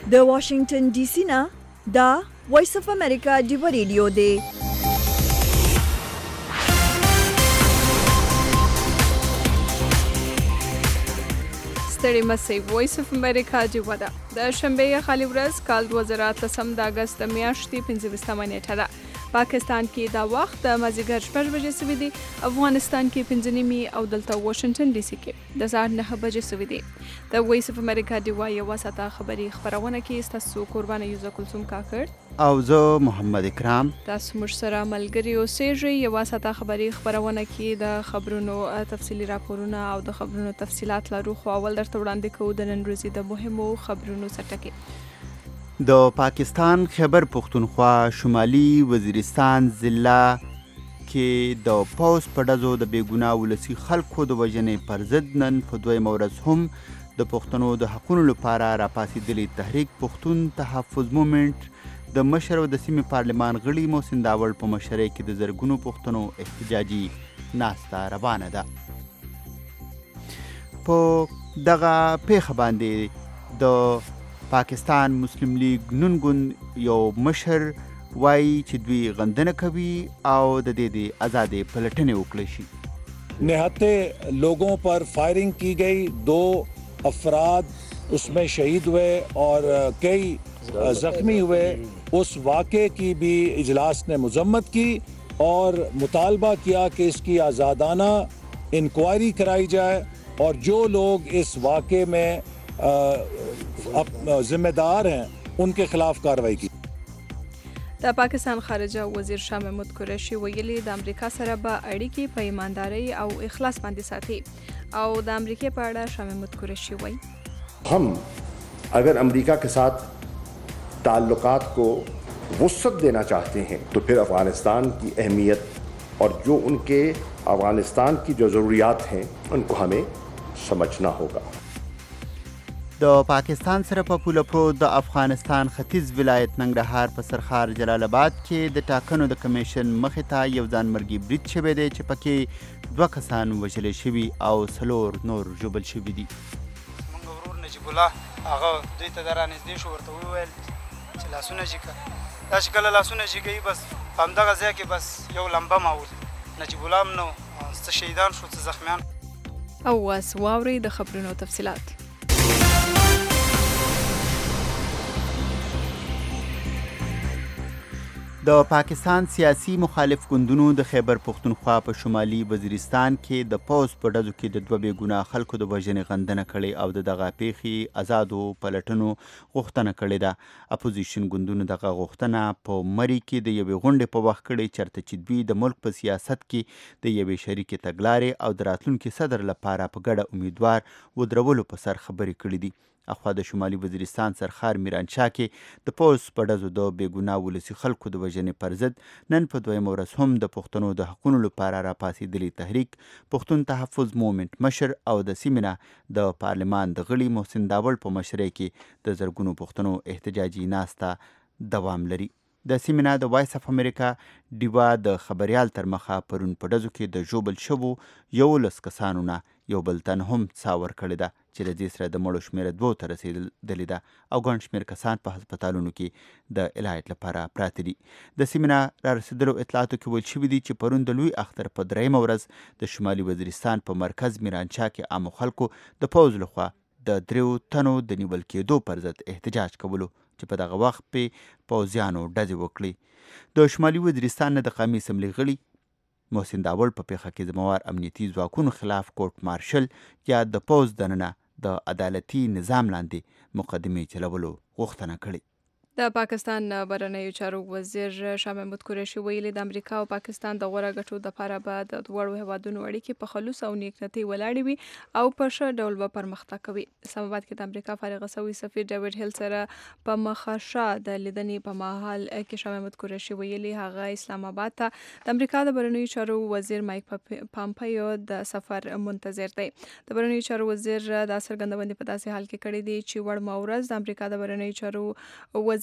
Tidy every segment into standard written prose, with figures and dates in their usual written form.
د واشنگټن ډي سي نه دا وایس اف امریکا ډیو ریډیو دی. ستړي مسئ وایس اف امریکا ډیو ده. د شنبه خالي ورځ کال 2018 د اگست د میاشتې 25 نیټه ده. پاکستان کې دا وخت د مازیګر 6 بجې سوي دي، افغانستان کې 5 او دلته واشنگټن ډي سي کې د سهار 9 بجې سوي دي. د وایس اف امریکا ډیو یو ساعته خبري خبرونه کې تاسو قربانه یوزه کلثوم کاکړ او زه محمد اکرام تاسو موږ سره ملګری اوسئ. یو ساعته خبري خبرونه کې د خبرونو تفصیلی راپورونه او د خبرونو تفصيلات لرو، خو اول درته وړاندې کوو د نن ورځې د مهمو خبرونو سرټکي. د پاکستان خیبر پختونخوا شمالي وزیرستان ضلع کې د پوز په ډزو د بیګناه ولسی خلکو د وژنې پر ضد نن په دویمه ورځ هم د پښتنو د حقونو لپاره راپاسېدلي تحریک پښتون تحفظ مومنټ د مشر او د سیمې پارلمان غړي محسن داوړ په مشرۍ کې د زرګونو پښتنو احتجاجي ناسته روانه ده. په دغه پیښه باندې د پاکستان مسلم لیگ نون ګوند یو مشر وایي چې دوی غندنه کوي او د دې آزادې پلټنې وکړي شي. نہتے لوگوں پر فائرنگ کی گئی، 2 افراد اس میں شہید ہوئے اور کئی زخمی ہوئے. اس واقعے کی بھی اجلاس نے مذمت کی اور مطالبہ کیا کہ اس کی آزادانہ انکوائری کرائی جائے اور جو لوگ اس واقعے میں ذمہ دار ہیں ان کے خلاف کارروائی کی. د پاکستان خارجه وزیر شاه محمود قریشي ویلي د امریکا سره به اړیکې په ایمانداري او اخلاص باندې ساتي او د امریکا په اړه شاه محمود قریشي وایي हम अगर अमेरिका के साथ ताल्लुकात को वुसअत देना चाहते हैं तो फिर अफ़गानिस्तान की अहमियत और जो उनके अफ़गानिस्तान की जो ज़रूरियात हैं उनको हमें समझना होगा. د پاکستان سره په پوله پروت د افغانستان ختیځ ولایت ننګرهار په سرخار جلال آباد کې د ټاکنو د کمیشن مخې ته یو ځانمرګي برید شوی دی چې پکې 2 کسان وژل شوي او 4 نور ژوبل شوي دي. موږ ورور نجیب الله هغه دوی ته درانږدې شو، ورته وویل چې لاسونه جګه. دا چې کله لاسونه جګوي بس په همدغه ځای کې بس یو لمبه ماول نجیب الله هم نو څه شهیدان شو څه زخمیان. او واس واوري د خبرونو تفصيلات. د پاکستان سیاسي مخالف ګوندونو د خیبر پختونخوا په شمالي وزیرستان کې د پوز په ډزو کې د 2 بیګناه خلکو د وژنې غندنه کړې او د دغه پیښې آزادو پلټنو غوښتنه کړې ده. اپوزیشن ګوندونو دغه غوښتنه په مری کې د یوې غونډې په وخت کړې چېرته چې دوی د ملک په سیاست کې د یوې شریکې تګلارې او د راتلونکي صدر لپاره په ګډه امیدوار ودرولو په سر خبرې کړې دي. اخوا د شمالي وزیرستان سرخار میرانشاه کې د پوز په ډزو د بیګناه ولسي خلکو د وژنې پر ضد نن په دویمه ورځ هم د پښتنو د حقونو لپاره راپاسېدلي تحریک پښتون تحفظ مومنټ مشر او د سیمې نه د پارلمان د غړي محسن داوړ په مشرۍ کې د زرګونو پښتنو احتجاجي ناسته دوام لري. د سیمې نه د وایس اف امریکا ډیوا د خبریال تر مخه پرون په ډزو کې د ژوبل شوو 11 کسانو نه یو بل تن هم څاور کړې ده چې د دې سره د مړو شمېره 2 ته رسېدلې ده او ګڼ شمېر کسان په هسپتالونو کې د علاج لپاره پراته دي. د سیمې نه را رسېدلو اطلاعاتو کې ویل شوي دي چې پرون د لوی اختر په 3مه ورځ د شمالي وزیرستان په مرکز میرانشاه کې عامو خلکو د پوز لخوا د 3 تنو د نیول کېدو پر ضد احتجاج کولو چې په دغه وخت په پوځیانو ډزې وکړي. د شمالي وزیرستان نه د قومي اسمبلۍ غړي محسن داوړ په پیښه کې ذموار امنیتي ځواکونو خلاف کورټ مارشل یا د پوز دننه د عدالتي نظام لاندې مقدمې چلولو غوښتنه کړې. د پاکستان بهرنیو چارو وزیر شاه محمود قریشي ویلي د امریکا او پاکستان د غوره ګټو لپاره به د دواړو هیوادونو اړیکې په خلوص او نیکنیتۍ ولاړې وي او په ښه ډول به پرمختګ کوي. اسلام آباد کې د امریکا فارغ شوي سفیر ډیوډ هیل سره په مخه د لیدنې په مهال کې شاه محمود قریشي ویلي هغه اسلام آباد ته د امریکا د بهرنیو چارو وزیر مایک پامپیو د سفر منتظر دی. د بهرنیو چارو وزیر د څرګندونې په داسې حال کې کړې دي چې وړمه ورځ د امریکا د بهرنیو چارو وزیر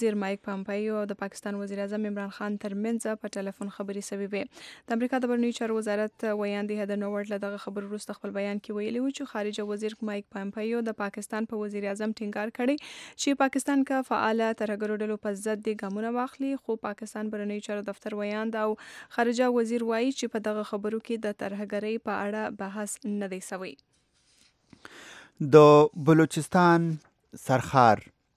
وزیر مایک پامپیو او د پاکستان وزیر اعظم عمران خان ترمنځ په ټلیفون خبرې شوې وې. د امریکا د بهرنیو چارو وزارت ویاندې هیدر نوورټ له دغه خبرو وروسته خپل بیان کې ویلي و چې خارجه وزیر مایک پامپیو د پاکستان په وزیر اعظم ټینګار کړی چې پاکستان کا فعاله ترهګرو ډلو په ضد د ګامونه واخلي، خو پاکستان بهرنیو چارو دفتر ویاند او خارجه وزیر وایي چې په دغه خبرو کې د ترهګرۍ په اړه بحث نه دی شوی. د بلوچستان سرخار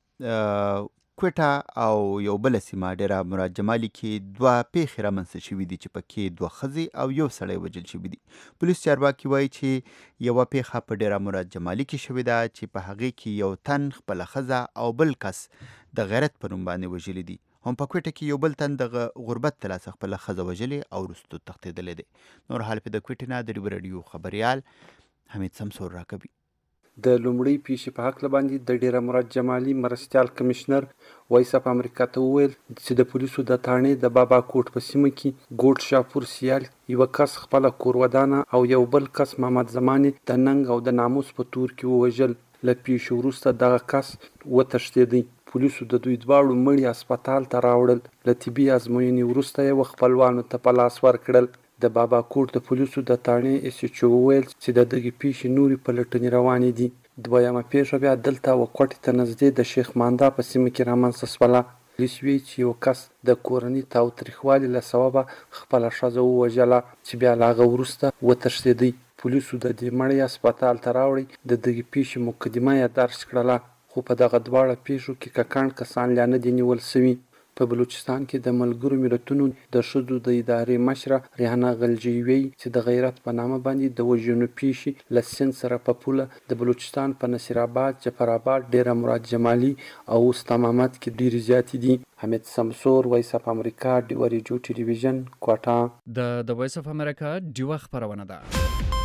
کوټه او یو بل سیمه ډیره مراد جمالي کې 2 پیښې رامنځته شوي دي چې پکې 2 ښځې او یو سړی وژل شوي دي. پولیس چارواکي وایي چې یوه پیښه په ډیره مراد جمالي کې شوې ده چې په هغې کې یو تن خپله ښځه او بل کس د غیرت په نوم باندې وژلي دي. هم په کوټه کې یو بل تن د غربت د لاسه خپله ښځه وژلې او وروسته تښتېدلی دی. نور حال په د کوټې نه د ډیو راډیو خبریال حمید سمسور راکوي. د لومړۍ پیښې په هکله باندې د ډیره مراد جمالي مرستیال کمشنر وایس اف امریکا ته وویل چې د پولیسو د تانې د بابا کوټ په سیمه کې ګوټ شاپور سیال یوه کس خپله کور ودانه او یو بل کس محمد زماني د ننګ او د ناموس په تور کې ووژل. له پیښې وروسته دغه کس وتښتېدی. پولیسو د دوی دواړو مړي هسپتال ته راوړل. له طبي ازموینې وروسته یې خپلوانو ته په لاس ورکړل. د بابا کوټ د پولیسو د تانې اس ایچ او وویل چې د دغې پیښې نورې پلټنې روانې دي. دویمه پیښه بیا دلته وکوټې ته نږدې د شیخ ماندا په سیمه کې رامنځته شوله. پولیس وایي چې یو کس د کورني تاوتریخوالي له سببه خپله ښځه ووژله چې بیا له هغه وروسته وتښتېدی. پولیسو د دې مړی هسپتال ته راوړی. د دغې پیښې مقدمه یې درج کړله، خو په دغه دواړه پیښو کې ککړ کسان لا نه دي نیول شوي. په بلوچستان کې د ملګرو ملتونو د ښځو د ادارې مشره ریحانه غلجي وایي چې د غیرت په نامه باندې د وژنو پیښې له سیند سره په پوله د بلوچستان په نصیر آباد، جعفر آباد، ډیره مراد جمالي او اوس تمامات کې ډېرې زیاتې دي. حمید سمسور، وایس اف امریکا، ډیوه ریډیو ټلویزیون، کوټه. د وایس اف امریکا ډیوه خپرونه ده.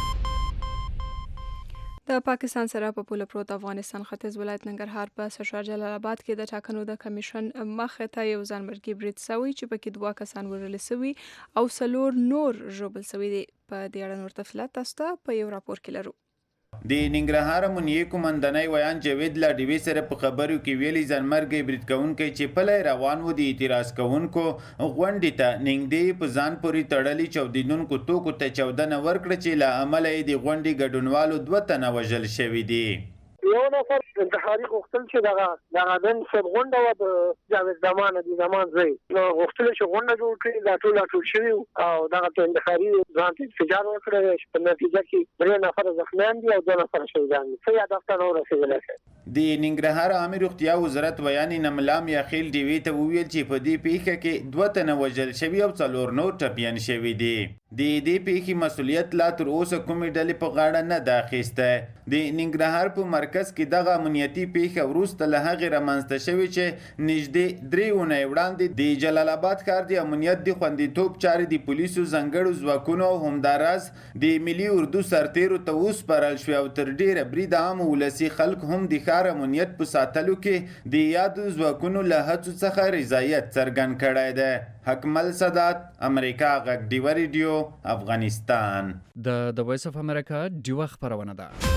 د پاکستان سره په پوله پروت افغانستان ختیځ ولایت ننګرهار په سرشار جلال آباد کې د ټاکنو د کمیشن مخې ته یو ځانمرګي برید شوی چې پکې 2 کسان وژل شوي او 4 نور ژوبل شوي دي. په دې اړه نور تفصیلات تاسو ته په یو راپور کې لرو. د ننګرهار امنیې قومندانۍ ویان جاوید لا ډیوي سره په خبرو کې ویلي ځانمرګي برید کوونکی چې پلی روان و د اعتراض کوونکو غونډې ته نږدې په ځان پورې تړلي چاودېدونکو توکو ته چاودنه ورکړه چې له امله یې د غونډې ګډونوالو 2 تنه وژل شوي دي. یو نفر انتحاري غوښتل چې دغه نن صاحب غونډه وه د جاوید زمان د زمان زوی نو غوښتل چې غونډه جوړ کړي، دا ټول شوي او دغه ته انتحاري ځان ته انفجار وکړی چې په نتیجه کې 3 نفر زخمیان دي او 2 نفر شهیدان دي. څه هدف ته نه ورسېدلی شي. د ننګرهار عامه روغتیا وزارت ویان نملام یاخیل ډیوي ته وویل چې په دې پیښه کې 2 تنه وژل شوي او 4 نور ټپیان شوي دي. د دې پیښې مسؤلیت لا تر اوسه کومې ډلې په غاړه نه ده اخیسته. د ننګرهار په مرکز کې دغه امنیتي پیښه وروسته له هغې رامنځته شوې چې نږدې 3 اونۍ وړاندې د جلال آباد ښار د امنیت د خوندیتوب چارې د پولیسو ځانګړو ځواکونو او همداراز د ملي اردو سرتیرو ته وسپارل شوې او تر ډېره بریده عامو ولسي خلک هم د ښار امنیت په ساتلو کې د یادو ځواکونو له هڅو څخه رضایت څرګند کړی دی. حکمل سادات، امریکا غږ، ډیوه ریډیو، افغانستان. د وایس اف امریکا ډیوه خپرونه ده.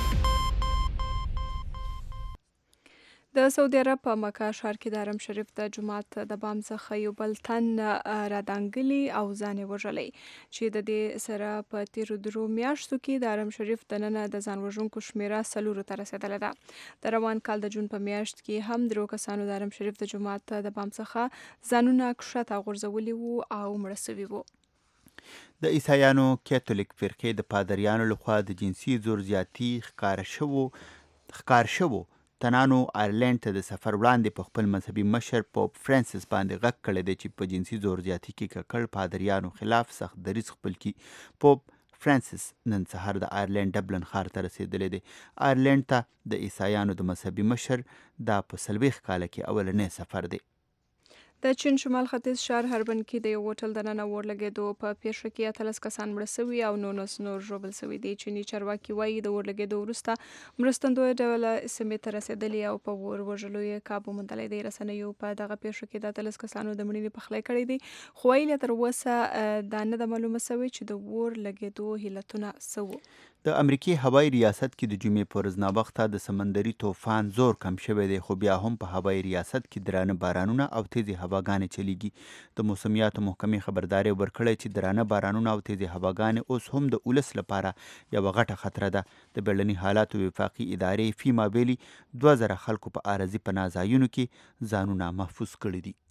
د سعودي عرب په مکه ښار کې د حرم شریف د جومات د بام څخه یو بل تن رادانګلي او ځان یې وژلی چې د دې سره په تیرو 3 میاشتو کې د حرم شریف دننه د ځان وژونکو شمیره 4 ته رسېدلې ده. د روان کال د جون په میاشت کې هم 3 کسانو د حرم شریف د جومات د بام څخه ځانونه کښته غورځولي وو او مړه سوي وو. د عیسایانو کاتولیک فرقې د پادریانو لخوا د جنسي زور زیاتي ښکار شوو تنانو آیرلینډ ته د سفر وړاندې په خپل مذهبي مشر پوپ فرانسیس باندې غږ کړی دی چې په جنسي زور زیاتي کې ککړ پادریانو خلاف سخت دریځ خپل کړي. پوپ فرانسیس نن سهار د آیرلینډ ډبلن ښار ته رسېدلی دی. آیرلینډ ته د عیسایانو د مذهبي مشر دا په 40 کاله کې اولنی سفر دی. د چین شمال ختیځ ښار هربن کې د یو هوټل دننه اور لګېدو په پیښه کې 18 کسان مړه سوي او 19 نور ژوبل سوي دي. چیني چارواکي وایي د اور لګېدو وروسته مرستندویه ډوله سیمې ته رسېدلي او په اور وژلو یې کابو موندلی دی. رسنیو په دغه پیښه کې د 18 کسانو د مړینې پخلی کړی دی، خو ویلي تر اوسه دا نه ده معلومه سوې چې د اور لګېدو علتونه څه وو. د امریکای هوایي ریاست کې د جمعې په ورځ ناوخته د سمندري طوفان زور کم شوی دی، خو بیا هم په هوایي ریاست کې درانه بارانونه او تیزې هواګانې چلیږي. د موسمیاتو محکمې خبرداری ورکړی چې درانه بارانونه او تیزې هواګانې اوس هم د ولس لپاره یوه غټه خطره ده. د بیړني حالاتو وفاقي ادارې فیما ویلي 2000 خلکو په عارضي پناه ځایونو کې ځانونه محفوظ کړي دي.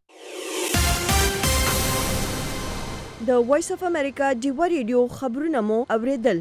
د وایس اف امریکا ډیوا ریډیو خبرونه مو اوریدل.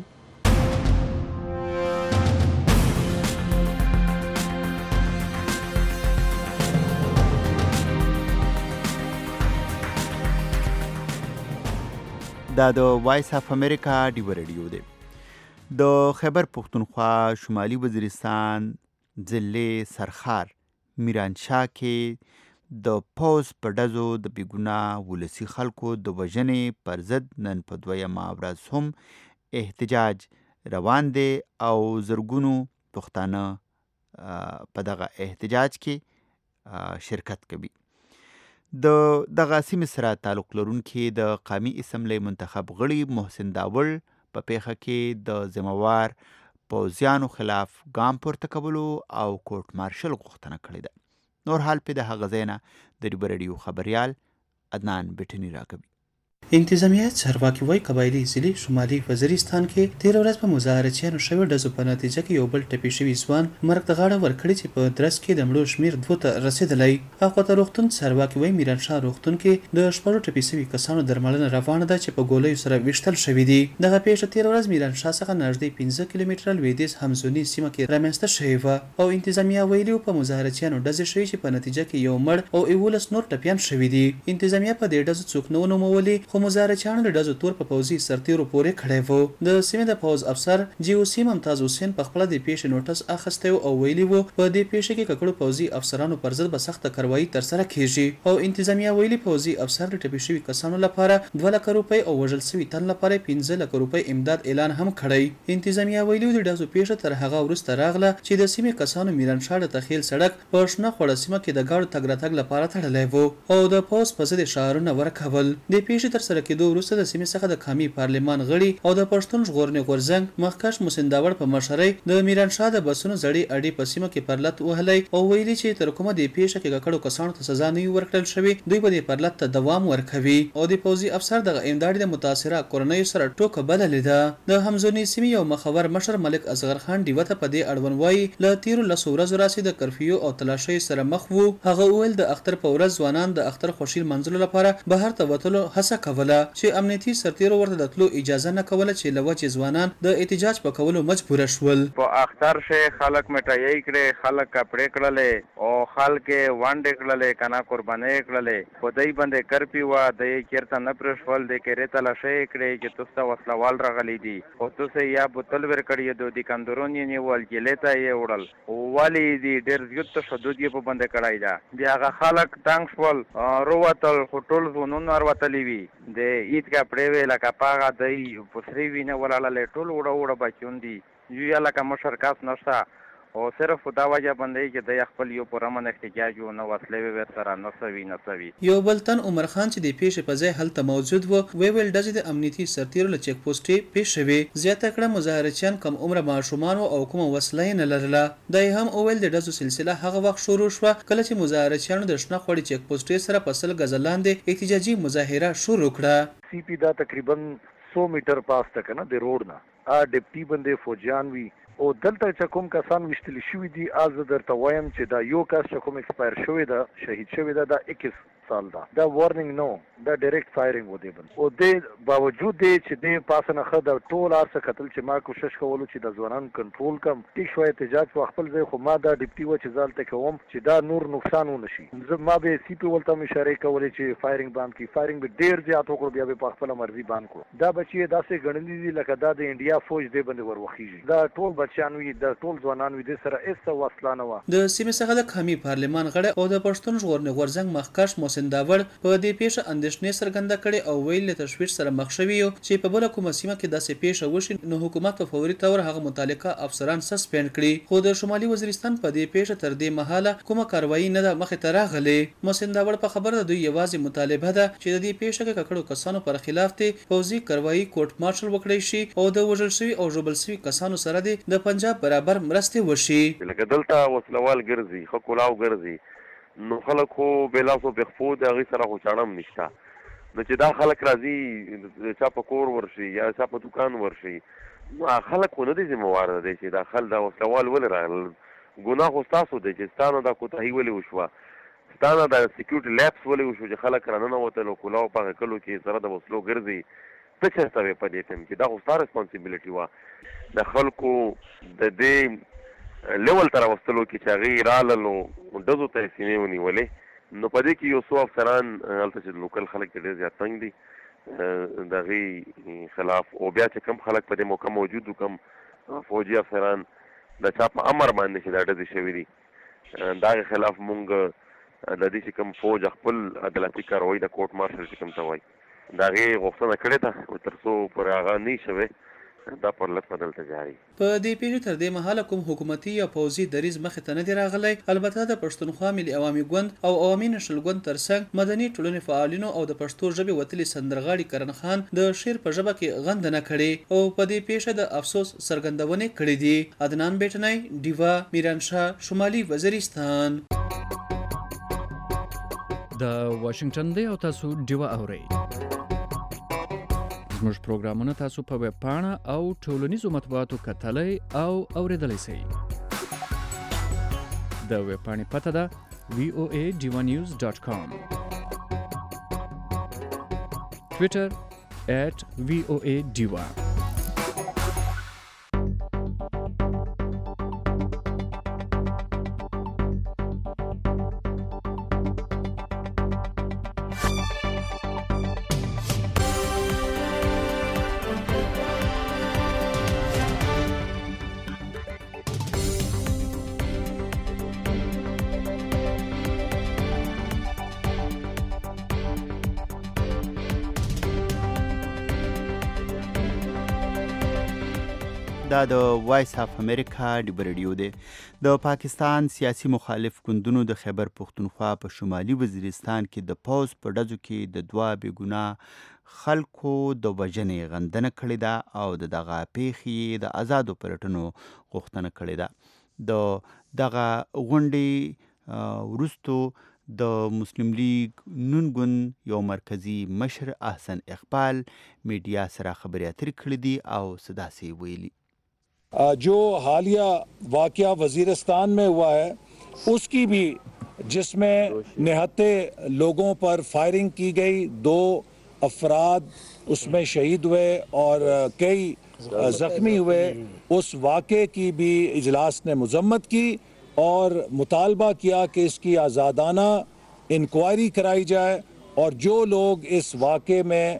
دا د وایس اف امریکا ډیوا ریډیو دی. د خیبر پختونخوا شمالي وزیرستان ضلع سرخار میرانشاه کې د پوز په ډزو د بېګناه ولسي خلکو د وژنې پر ضد نن په 2مه ورځ هم احتجاج روان دی او زرګونو پښتانه په دغه احتجاج کې شرکت کوي. د دغه سیمې سره تعلق لرونکي د قومي اسمبلی منتخب غړي محسن داول په پیښه کې د ذمہوار پوځیانو خلاف ګام پورته کولو او کورټ مارشل غوښتنه کړې ده. نور حال په د هغه ځای نه د ډیوا ریډیو خبریال عدنان بټنی راکوي. انتظامیه چارواکي وایي قبایلي ضلع شمالي وزیرستان کې 13 ورځ په مظاهرچیانو شوې ډزو په نتیجه کې یو بل ټپي شوي ځوان مرګ ته غاړه ورکړې چې په درس کې د مړو شمېر 2 ته رسېدلی. هغه روغتون چارواکي وایي میرانشاه روغتون کې د شپږو ټپي شوي کسانو درملنه روانه ده چې په ګولیو سره ویشتل شوي دي. دغه پیښه 13 ورځ میرانشاه څخه نږدې 15 کیلومتره لویدیځ همزوني سیمه کې رامنځته شوې وه او انتظامیه ویلي په مظاهرچیانو ډزې شوي چې په نتیجه کې یو مړ او 11 نور ټپیان شوي دي. انتظامیه په دې ډزو څوک نه ونومولي، خو مظاهرچیانو ډزو تور په پوځي سرتیرو پورې کړی وو. د سیمې د پوځ افسر جی او سی ممتاز حسین په خپل د پیښې نوټس اخیستی او ویلي وو په دې پیښه کې ککړو پوځي افسرانو پر ضد به سخته کاروایی ترسره کیږي او انتظامیه ویلي پوځي افسر د ټپي شوي کسانو لپاره 2 لک روپۍ او وژل شوي تن لپاره 15 لک روپۍ امداد اعلان هم کړی. انتظامیه ویلي د ډزو پیښه تر هغه وروسته راغله چې د سیمې کسانو میرانشاه د تخیل سړک په شنه خوړه سیمه کې د ګاډو تګ راتګ لپاره تړلی وو او د پوځ په ضد شعارونه ورکول. د پیښې ترسره کېدو وروسته د سیمې څخه د قومي پارلمان غړي او د پښتون ژغورنې غورځنګ مخکښ محسن داوړ په مشرۍ د میرانشاه د بسونو زړې اډې په سیمه کې پرلط وهلی او ویلي چې تر کومه د پیښه کې ککړو کسانو ته سزا نه ورکړل شوې دوی به د پرلط ته دوام ورکوي او د پوځي افسر دغه امداد د متاثره کورنیو سره ټوکه بللې ده. د همزوني سیمې یو مخور مشر ملک اصغر خان ډیوه ته په دې اړوند وایي له تیرو 10 ورځو راځي د کرفیو او تلاشۍ سره مخ وو. هغه ویل د اختر په ورځ ځوانان د اختر خوشي منځلو لپاره بهر ته وتلو هڅه کوله چې امنیتي سرتیرو ورته د تلو اجازه نه کوله چې لوجه ځوانان د احتجاج په کولو مجبور شول. په اختر شه خلک مټایي کړي، خلک کپڑے کړلې او خلک وانډې کړلې، کنا قربانې کړلې. په دای باندې کرپی وا د چیرته نه پرشول د کېره تلاشۍ کړي چې تاسو وسلوال راغلي دي او تاسو یا بوتل ور کړی د دې کندرونی نیول جلیتا یې وړل او والی دي ډېر زیات تشدد یې په باندې کړای دا. بیا هغه خلک تنګ شول رواتل خټول زونون ورتلې وی د ایت کپڑے ویلا کپاغه دای پسری وینه ولاله ټول وړه بچون دي یو لکه مشر کاس نشته او صرف دا وجه باندې چې د خپل یو پرمن احتجاج او نو وسلې ور سره نسوي. یو بلتن عمر خان چې د پیښې په ځای هلته موجود و ویل ډزې د امنیتي سرتیرو له چیک پوسټې پیښ شوې. زیاته کړه مظاهرچیان کم عمر ماشومان او کوم وسلې نه لرله. دای هم اول د ډزو سلسله هغه وخت شروع شو کله چې مظاهرچیانو د شنه خوړی چیک پوسټې سره په سل غزلاندې احتجاجي مظاهره شروع کړه. سی پی دا تقریبا 100 میټر پاس تک نه د روډ نه ډپټي باندې فوجیان وی او دلته چې کوم کسان وشتل شوی دي از درته وایم چې دا یو کس چې کوم ایکسپایر شوی دا شهید شوی دا 21 سال دا وارنینګ نو دا ډایرکټ فایرینګ و دی او د باوجود دی چې د پاسنه خد ټول ارسه قتل چې ما کوشش کولو چې د ځوانان کنټرول کم ټیک شوی احتجاج په خپل ځای خو ما دا ډپټي و چې ځالته کوم چې دا نور نقصان ونه شي. زه ما به سی پی ولته اشاره کولې چې فایرینګ باندې کی فایرینګ به ډیر زیات وکړو بیا به په خپل مرزي باندې کو دا بچي داسې غړندې دي لکه دا د انډیا فوج دی باندې وروخیږي دا ټول بچیان وي د ټول ځوانان وي د سره هیڅ وسله نه وه. د سیمې څخه د قومي پارلمان غړی او د پښتون ژغورنې غورځنګ مخکښ محسن داوړ په دې پیښه اندېښنې څرګنده کړې او ویل له تشویش سره مخ شوي یو چې په بله کومه سیمه کې داسې پیښه وشي نو حکومت په فوري تور هغه متعلقه افسران سسپینډ کړي. خو د شمالي وزیرستان په دې پیښه تر دې مهاله کومه کاروایی نه ده مخې ته راغلې. محسن داوړ په خبره د دوی یوازې مطالبه ده چې د دې پیښه کې ککړو کسانو پر خلاف دې پوځي کاروایی کورټ مارشل وکړی شي او د وژل شوي او ژوبل شوي کسانو سره دې د پنجاب برابر مرستې وشي. لکه دلته وسلوال ګرځي ښه کولاو ګرځي نو خلک خو بېلاسو بېخپو د هغې سره خو چاړه هم نشته نو چې دا خلک راځي چا په کور ورشي یا چا په دوکان ورشي نو خلک خو نه دی ذمهوار دی چې دا خل دا وسلوال ولې راغلل. ګناه خو ستاسو دی چې ستا نه دا کوتاهي ولې وشوه ستا نه دا سیکیورټي لیپس ولې وشو چې خلک راننوتل او کولاو په هغه کلو کې سره د وسلو ګرځي ته چېرته وې په دې ټایم کې دا خو ستا ریسپانسیبلټي وه د خلکو د دې لیول ته راوستلو کې چې هغې راللو ډزو ته یې سینې ونیولې نو په دې کې یو څو افسران هلته چې لوکل خلک یې ډېر زیات تنګ دي د هغې خلاف او بیا چې کم خلک په دې موقع موجود و کم فوجي افسران د چا په امر باندې چې دا ډزې شوي دي د هغې خلاف مونږ د دې چې کوم فوج خپل عدالتي کاروایی د کورټ مارشل چې کوم ته وایي د هغې غوښتنه کړې ده تر څو پر هغه نه شوی دا پر لږ په دلته جاري. په دې پیښې تر دې مهاله کوم حکومتي یا پوځي دریځ مخې ته نه دی راغلی. البته د پښتونخوا ملي عوامي ګوند او عوامي نشل ګوند ترڅنګ مدني ټولنې فعالینو او د پښتو ژبې وتلي سندرغاړي کرن خان د شعر په ژبه کې غندنه کړې او په دې پیښه د افسوس څرګندونې کړې دي. عدنان بیټنی، ډیوا، میرانشاه، شمالي وزیرستان. د واشنگټن دی او تاسو ډیوا اورئ. زموږ پروګرامونه تاسو په ویب پاڼه او ټولنیزو مطبوعاتو کتلی او اوریدلی شئ. د ویب پاڼې پته ده voadivanews.com. ټویټر @voadiva. دا د وایس اف امریکا ډیبر رادیو دی. د پاکستان سیاسي مخالف ګوندونو د خیبر پښتونخوا په شمالي وزیرستان کې د پوځ په ډزو کې د دوه بېګناه خلکو د وژنې غندنه کړې ده او د دغه پیښې د آزادو پلټنو غوښتنه کړې ده. د دغه غونډې وروستو د مسلم لیگ نون ګوند یو مرکزی مشر احسن اقبال میډیا سره خبرې اترې کړې دي او صداسې ویلي. जो हालिया वाक़या वज़ीरिस्तान में हुआ है उसकी भी जिसमें निहत्ते लोगों पर फायरिंग की गई, 2 अफराद उसमें शहीद हुए और कई ज़ख्मी हुए, उस वाक़े की भी इजलास ने मज़म्मत की और मुतालबा किया कि इसकी आज़ादाना इंक्वायरी कराई जाए और जो लोग इस वाक़े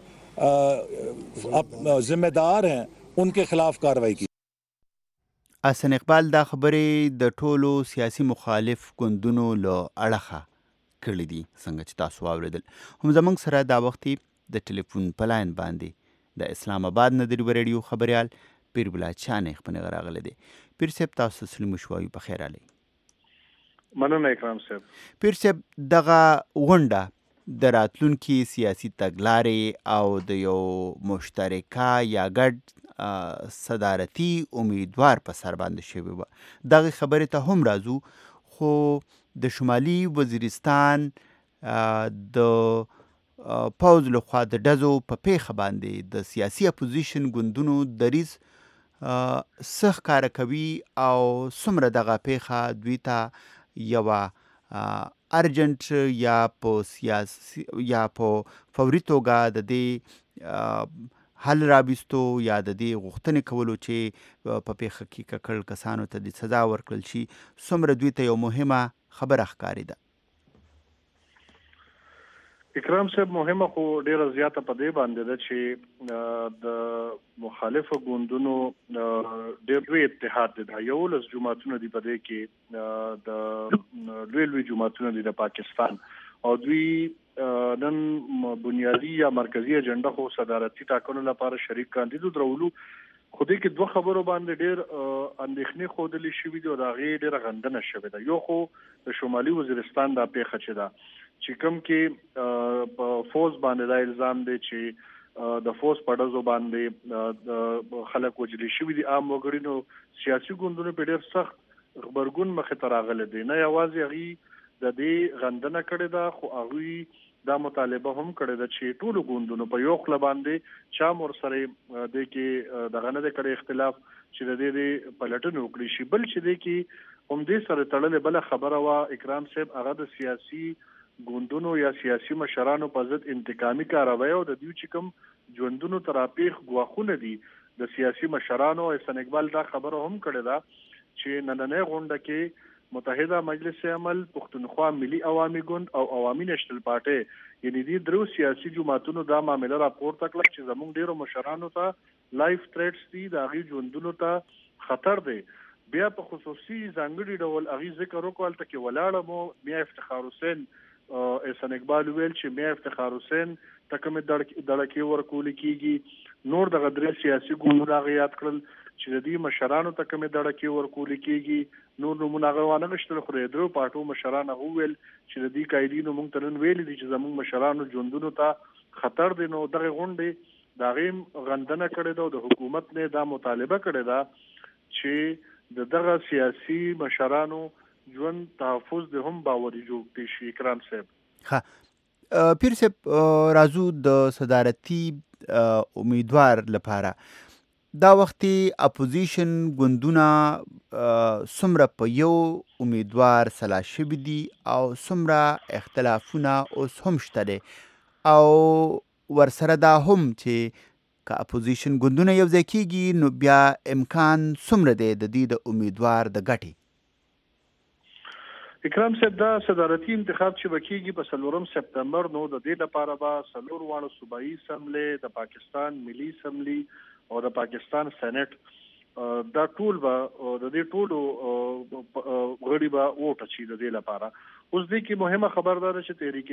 में ज़िम्मेदार हैं उनके खिलाफ कार्रवाई की. احسن اقبال دا خبرې د ټولو سیاسي مخالف ګوندونو له اړخه کړې دي څنګه چې تاسو واورېدل. هم زموږ سره دا وخت د ټلیفون په لاین باندې د اسلام آباد نه د ډیبر رادیو خبریال پیر بلا چانې خپنې راغلی دی. پیر صاحب تاسو سلیم شوایو په خیر علي. مننه اکرام صاحب. پیر صاحب دغه غونډه د راتلونکي سیاسي تګلارې او د یو مشترکه یا ګډ صدارتي امیدوار په سر باندې شوی وه. دغه خبرې ته هم راځو خو د شمالي وزیرستان د پوځ لخوا د ډزو په پیښه باندې د سیاسي اپوزیشن ګوندونو دریځ څه ښکاره کوي او څومره دغه پیښه دوی ته یوه ارجنټ یا په سیاسي یا په فوري توګه د دې حل راوستو یا د دې غوښتنې کولو چې په پیښه کې ککړ کسانو ته د سزا ورکړل شي څومره دوی ته یو مهمه خبره ښکاري ده. اکرام صاحب مهمه خو ډیره زیاته په دې باندې ده چې د مخالفو ګوندونو ډېر لوی اتحاد دی. یو لس جماعتونه دي په دې کې د لوی جماعتونه دي د پاکستان او دوی نن بنیادی یا مرکزی اجنډا خو صدارتي ټاکنو لپاره شریک کاندید درولو. خو دې کې دوه خبرو باندې ډېر اندېښنې ښودلې شوي دي او د هغې ډېره غندنه شوې ده. یو خو د شمالي وزیرستان دا پیښه چې ده چې کوم کې په فوز باندې دا الزام دی چې د فوز په ډزو باندې خلک وژل شوي دي. عام وګړي نو سیاسي ګوندونو په ډېر سخت غبرګون مخې ته راغلی دی. نه یوازې هغوی د دې غندنه کړې ده خو هغوی دا مطالبه هم کړې ده چې ټولو ګوندونو په یو خوله باندې چا ورسره دې کې دغه نه دی کړی اختلاف چې د دې پلټنه وکړي شي. بل چې دې کې هم دې سره تړلې بله خبره وه اکرام صاحب، هغه د سیاسي ګوندونو یا سیاسي مشرانو په ضد انتقامي کاروي او د دوی چې کوم ژوندونو تراپیخ ګواښونه دي د سیاسي مشرانو. احسان اقبال دا خبره هم کړې ده چې نننۍ غونډه کې متحده مجلس عمل، پښتونخوا ملي عوامي ګوند او عوامي نیشنل پارټي یعنی دې درو سیاسي جماعتونو دا معامله راپورته کړه چې زموږ ډیرو مشرانو ته لایف تھریټس دي، د هغې ژوندونو ته خطر دی. بیا په خصوصي ځانګړي ډول هغې ذکر وکړ هلته کې ولاړه مو میا افتخار حسین احسان اقبال ویل چې میا افتخار حسین ته کومې دړکې ورکول کېږي. نور دغه درې سیاسي ګوندونه هغه یاد کړل چې د دې مشرانو ته کومې دړکې ورکول کېږي. نور نومونه هغه وانه غوښتل خو د درو پارټو مشران هغه وویل چې د دې قایدینو موږ ته نن ویلي دي چې زموږ مشرانو ژوندونو ته خطر دی. نو دغه غونډې د هغې غندنه کړې ده او د حکومت نه دا مطالبه کړې ده چې د دغه سیاسي مشرانو ژوند تحفظ د هم باوري جوړ شي. اکرام صاحب پیر صاحب راځو د صدارتي امیدوار لپاره دا وختي اپوزیشن ګوندونه څومره په یو امیدوار سلا شوي دي او څومره اختلافونه اوس هم شته دی او ورسره دا هم چې که اپوزیشن ګوندونه یو ځای کېږي نو بیا امکان څومره دی د دې د امیدوار د ګټې؟ اکرام صاحب دا صدارتي انتخاب چې به کېږي په 4 سپتمبر نو د دې لپاره به 4 واړه صوبایي اسمبلی، د پاکستان ملي اسمبلی او د پاکستان سینټ دا ټول به د دې ټولو غړي به ووټ اچي د دې لپاره. اوس دې کې مهمه خبر ده چې تحریک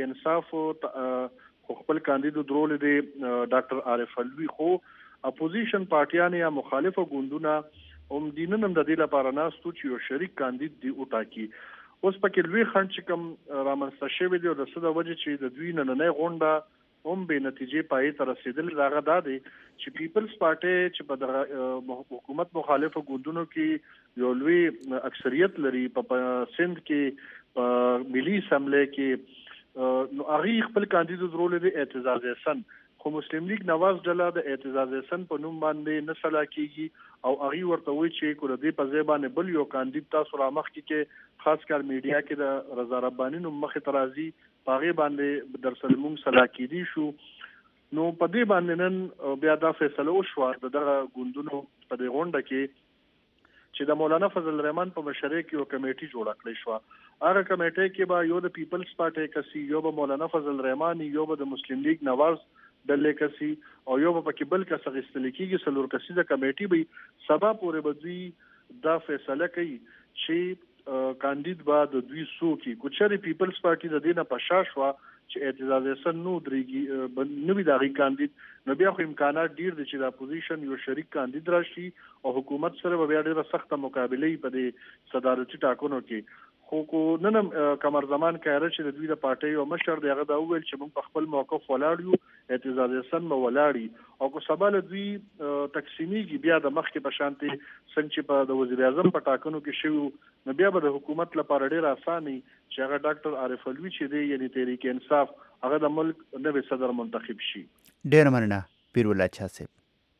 انصاف خپل کاندید درولې دی ډاکټر عارف علوي، خو اپوزیشن پارټیان یا مخالفه ګوندونه هم دینن هم د دې لپاره ناستو چې یو شریک کاندید دی وټاکي. اوس پکې لوی خنډ چې کوم رامنځته شوی دی او د څه د وجې چې د دوی نننۍ غونډه هم بې نتیجې پای ته رسېدل د هغه دا دی چې پیپلز پارټي چې په دغه حکومت مخالفه ګوندونو کې یو لوی اکثریت لري په سند کې په ملي اسمبلی کې نو هغې خپل کاندید درولې دی اعتزاز احسن، خو مسلم لیگ نواز ډله د اعتزاز احسن په نوم باندې نه سلا کېږي او هغې ورته وایي چې که د دې په ځای باندې بل یو کاندید تاسو رامخکې کې خاص کار میډیا کې د رضا رباني نوم مخې ته راځي په هغې باندې درسره موږ سلا کېدی شو. نو په دې باندې نن بیا دا فیصله وشوه د دغه ګوندونو په دې غونډه کې چې د مولانا فضل الرحمن په مشرۍ کې یو کمیټي جوړه کړې شوه. هغه کمیټۍ کې به یو د پیپلز پارټي کسي، یو به مولانا فضل الرحمن، یو به د مسلم لیگ نواز ډلې کسي او یو به پکې بل کس اخیستل کېږي. 4 کسیزه کمیټي به سبا پورې به دوی دا فیصله کوي چې کاندید به د دوی څوک کو چېرې پیپلز پارټي د دې نه په شا شوه چې اعتزاز احسن نو درېږي نه وي د هغې کاندید، نو بیا خو امکانات ډېر دي چې د اپوزیشن یو شریک کاندید راشي او حکومت سره به بیا ډېره سخته مقابله په دې صدارتي ټاکنو کې. خو کو نن هم قمر زمان کاره چې د دوی د پارټۍ یو مشر دی هغه دا وویل چې موږ په خپل موقف ولاړ یو، اعتزاز احسن به ولاړي او که سبا له دوی تقسیمیږي بیا د مخکې په شانتې څنګه چې په د وزیر اعظم په ټاکنو کې شوي نو بیا به د حکومت لپاره ډېر اساني چې هغه ډاکټر عارف علوي چې دی یعنی تحریک انصاف هغه د ملک نوی صدر منتخب شي. ډېر مننه پیر الله چا صاحب.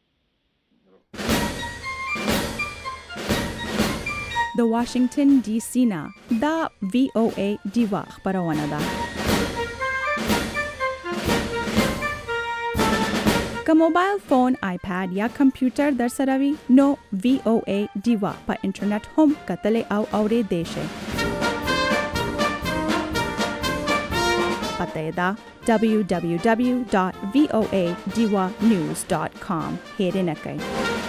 د واشنگټن ډي سي نه دا VOA ډیوا خبرونه ده. که موبایل فون، آیپاد یا کمپیوټر در سره وي نو VOA ډیوا په انټرنیټ هم کتلی او اورېدی شئ. پته ده www.voadiwanews.com هېرې نه کوئ.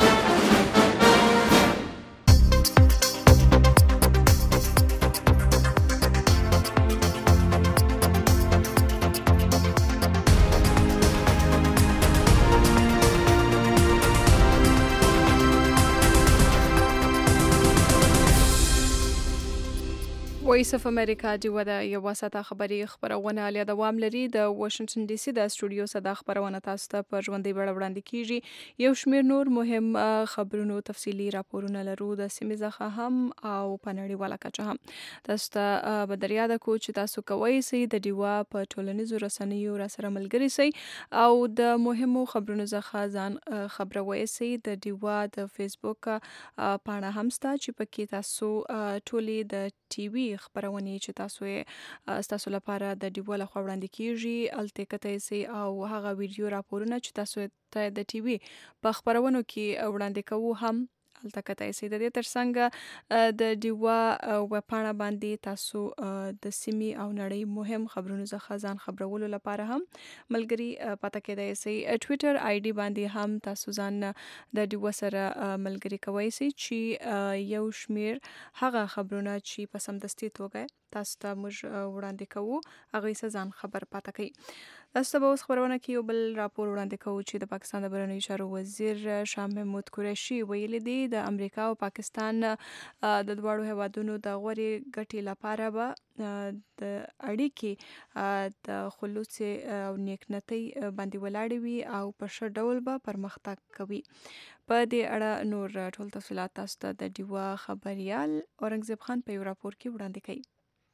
وایس اف امریکا ډیوه د یو ساعته خبري خبرونه لري دوام لري د واشنگټن ډي سي د استودیو صدا خبرونه تاسو ته په ژوندۍ بڼه وړاندې کیږي. یو شمېر نور مهم خبرونو تفصيلي راپورونه لرو د سیمې ځخه هم او په نړیواله کچه هم تاسو ته به دریا د کو چې تاسو کوی سي د ډیوه په ټولنیزو رسنیو را سره ملګری سي او د مهمو خبرونو ځخه ځان خبروي سي. د ډیوه د فیسبوک پاڼه هم ستا چې پکې تاسو ټولې د ټي وي خبرونه چې تاسو لپاره د ډیوه لخوا وړاندې کیږي الته کته سي او هغه ویډیو راپورونه چې تاسو ته د ټي وي په خبرونو کې وړاندې کوو هم الته کته سي. د دې ترڅنګ د ډیوه وپاڼه باندې تاسو د سیمې او نړۍ مهم خبرونو ځخه ځان خبرولو لپاره هم ملګری پته کېدای سي. ټوئیټر آی ډي باندې هم تاسو ځان د ډیوه سره ملګری کوي سي چې یو شمیر هغه خبرونه چې په سمدستي توګه تاسو ته موږ وړاندې کوو هغه ځان خبر پته کوي. تاسو به اوس خبرونه کې یو بل راپور وړاندې کوو چې د پاکستان د بهرنیو چارو وزیر شاه محمود قریشي ویلي دی د امریکا او پاکستان د دواړو هیوادونو د غوړې ګټې لپاره به د اړیکې د خلوص او نیکنتۍ باندې ولاړې وي او په ښه ډول به پرمختګ کوي. په دې اړه نور ټول تفصیلات تاسو ته د ډیوه خبريال اورنګزیب خان په یو راپور کې وړاندې کوي.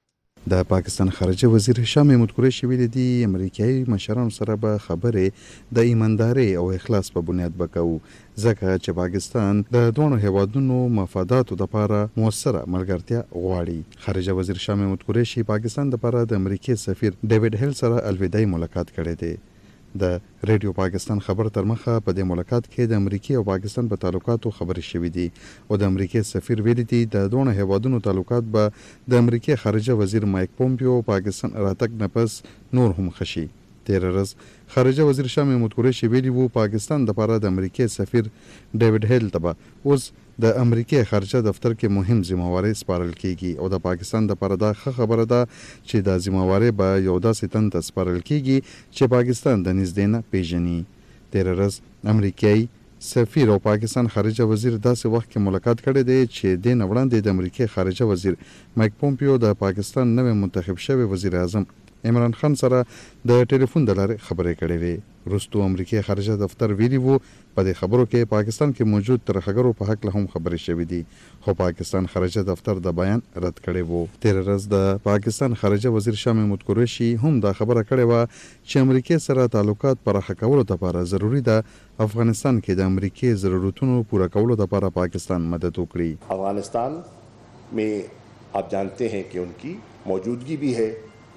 د پاکستان خارجه وزیر شاه محمود قریشي ویلي دي امریکایي مشرانو سره به خبرې د ایمانداري او اخلاص په بنیاد وکړو ځکه چې پاکستان د دوه هیوادونو مفاداتو لپاره موثره ملګرتیا غواړي. خارجه وزیر شاه محمود قریشي پاکستان لپاره د امریکای سفیر ډیوډ هیل سره الوداعي ملاقات کړی دی. د ریډیو پاکستان خبر تر مخه په دې ملاقات کې د امریکای او پاکستان په تعلقاتو خبرې شوې دي او د امریکای سفیر ویلي دي د دوه هیوادونو تعلقات به د امریکای خارجه وزیر مایک پومپیو پاکستان راتګ نه پس نور هم خشي. تیر ورځ خارجه وزیر شاه محمود قریشي ویلي وو پاکستان لپاره د امریکای سفیر ډیوډ هیل ته اوس د امریکای خارجه دفتر کې مهم ذمہواری سپارل کیږي او د پاکستان لپاره دا خبره ده چې د ذمہواری به یو داسې تن ته سپارل کیږي چې پاکستان د نږدې نه پیژني. تیر ورځ امریکای سفیر او پاکستان خارجه وزیر داسې وخت کې ملاقات کړی دی چې د وړاندې د امریکای خارجه وزیر مایک پومپیو د پاکستان نوی منتخب شوی وزیر اعظم عمران خان سره د ټلیفون د لارې خبرې کړې وې. وروسته امریکای خارجه دفتر ویلي وو په دې خبرو کې پاکستان کې موجود ترهګرو په حق له هم خبرې شوې دي خو پاکستان خارجه دفتر د بیان رد کړی وو. تیر ورځ د پاکستان خارجه وزیر شاه محمود قریشي هم دا خبره کړې و چې امریکای سره تعلقات پراخه کولو لپاره ضروری ده افغانستان کې د امریکای ضرورتونو پوره کولو لپاره پاکستان مدد وکړي. افغانستان में आप जानते हैं कि उनकी मौजूदगी भी है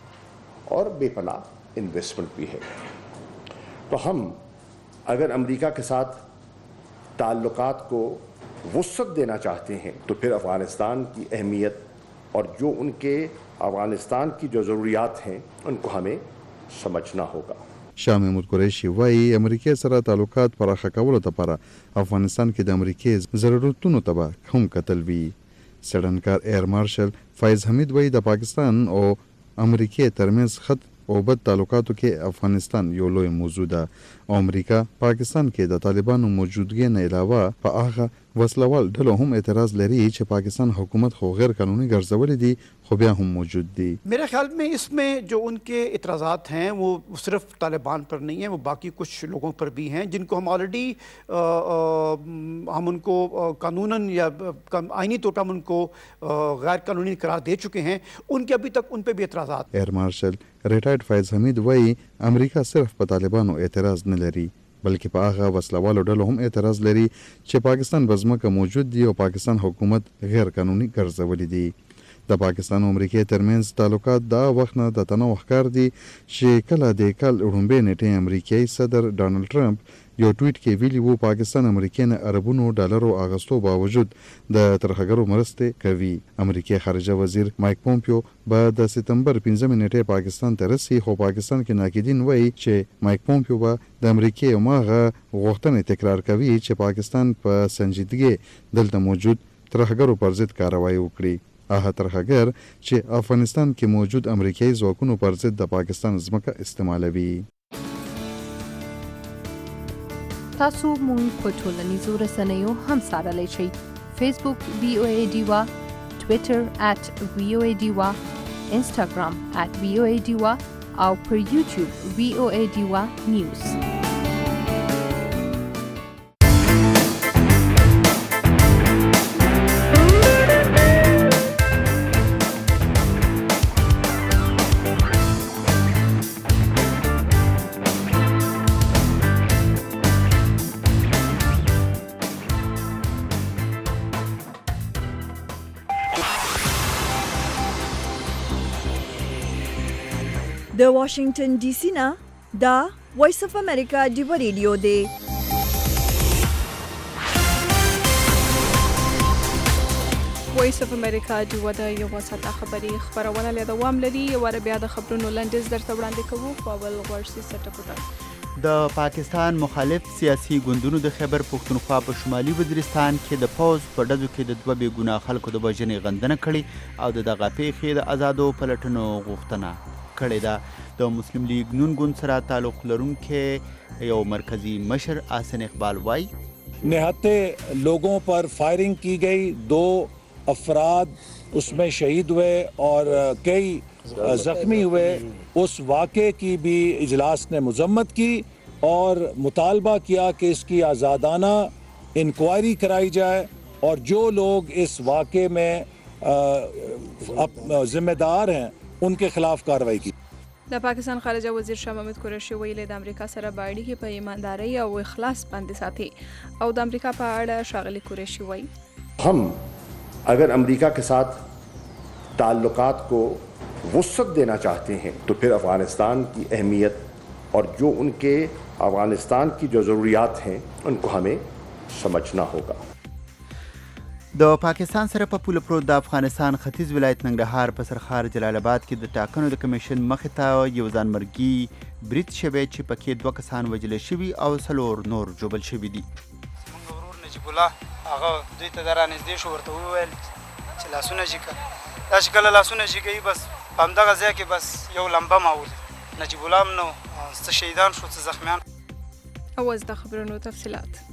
और बेपनाह इन्वेस्टमेंट भी है. तो हम अगर अमेरिका के साथ ताल्लुकात को वुसअत देना चाहते हैं तो फिर अफ़गानिस्तान की अहमियत और जो उनके अफ़गानिस्तान की जो ज़रूरियात हैं उनको हमें समझना होगा. شاه محمود قریشي وايي امریکای سره تعلقات پراخه کولو لپاره افغانستان کې د امریکای ضرورتونو ته هم کتل وی. سړنکار ایر مارشل فایز حمید وايي د پاکستان او امریکای ترمنځ خط او بد تعلقاتو کې افغانستان یو لوی موضوع ده او امریکا پاکستان کې د طالبانو موجودګي نه علاوه په هغه وسلوال ډلو هم اعتراض لري چې پاکستان حکومت خو غیر قانوني ګرځولې دي خو بیا هم موجود دي. मेरे ख्याल में इसमें जो उनके इतराज़ात हैं वो सिर्फ तालिबान पर नहीं है वो बाकी कुछ लोगों पर भी हैं जिनको हम ऑलरेडी हम उनको कानूनन या आईनी तौर पर हम उनको गैर कानूनी करार दे चुके हैं उनके अभी तक उन पर भी इतराज़ात. Air marshal retired Faiz Hameed वाई अमेरिका सिर्फ په طالبانو اعتراض نه لري بلکې په هغه وسلوالو ډلو هم اعتراض لري چې پاکستان بزمکه موجود دي او پاکستان حکومت غیر قانوني ګرځولې دي. د پاکستان او امریکای ترمنځ تعلقات دا وخت نه د تنوع ښکار دي چې کله د کال وړاندې نیټه امریکایي صدر ډانلډ ټرمپ یو ټویټ کې ویلي وو پاکستان امریکای نه اربونو ډالرو اغستو باوجود د ترهګرو مرستې کوي. امریکای خارجه وزیر مایک پومپیو به د سپتمبر 15 نیټه پاکستان ته رسي، خو پاکستان کې ناقدین وایي چې مایک پومپیو به د امریکای ماغه غوښتنې تکرار کوي چې پاکستان په سنجیدګۍ دلته موجود ترهګرو پر ضد کاروایی وکړي. هغه ترهګر چې افغانستان کې موجود امریکایي ځواکونو پر ضد د پاکستان ځمکه استعمالوي. تاسو مونږ په ټولنیزو رسنیو هم څارلی شئ. فیسبوک VOA ډیوا، ټویټر @VOA ډیوا، انسټاګرام @VOA ډیوا او پر یوټیوب VOA ډیوا نیوز. د واشنگټن ډي سي نه دا وایس اف امریکا ډیوا ریډیو دی. وایس اف امریکا ډیوا د یو ساعته خبري خبرونه له دوام لري. یو بیا د خبرونو لنډیز درته وړاندې کوو. پاول غورسي سټاپوټا د پاکستان مخالف سیاسي ګوندونو د خیبر پښتونخوا په شمالي وزیرستان کې د پوز په ډزو کې د 2 بې ګناه خلکو د وژنې غندنه کړې او د دغه پیښې د آزادو پلټنو غوښتنه کړې ده. د مسلم لیگ نون ګوند سره تعلق لرونکي یو مرکزی مشر آسن اقبال وائی निहत्ते लोगों पर फायरिंग की गई, 2 अफराद उसमें शहीद हुए और कई जख्मी हुए. उस वाक़े की भी इजलास ने मजम्मत की और मुतालबा किया कि इसकी आज़ादाना इंक्वायरी कराई जाए और जो लोग इस वाक़े में जिम्मेदार हैं उनके खिलाफ कार्रवाई की. د پاکستان خارجه وزیر شاه محمود قریشي ویلي د امریکا سره په اړیکې په ایماندارۍ او اخلاص باندې ساتي او د امریکا په اړه شاغلي قریشي وایي हम अगर अमेरिका के साथ ताल्लुकात को वुसअत देना चाहते हैं तो फिर अफ़गानिस्तान की अहमियत और जो उनके अफ़गानिस्तान की जो ज़रूरियात हैं उनको हमें समझना होगा. د پاکستان سره په پوله پروت د افغانستان ختیځ ولایت ننګرهار په سرخار جلال آباد کې د ټاکنو د کمیشن مخې ته یو ځانمرګي برید شوی چې پکې 2 کسان وژل شوي او 4 نور ژوبل شوي دي. زموږ ورور نجیب الله هغه دوی ته رانږدې شو، ورته وویل چې لاسونه جګه. دا چې کله لاسونه جګوي بس په همدغه ځای کې بس یو لمبه ماولي. نجیب الله هم نو څه شهیدان شو څه زخمیان. اوس د خبرونو تفصیلات.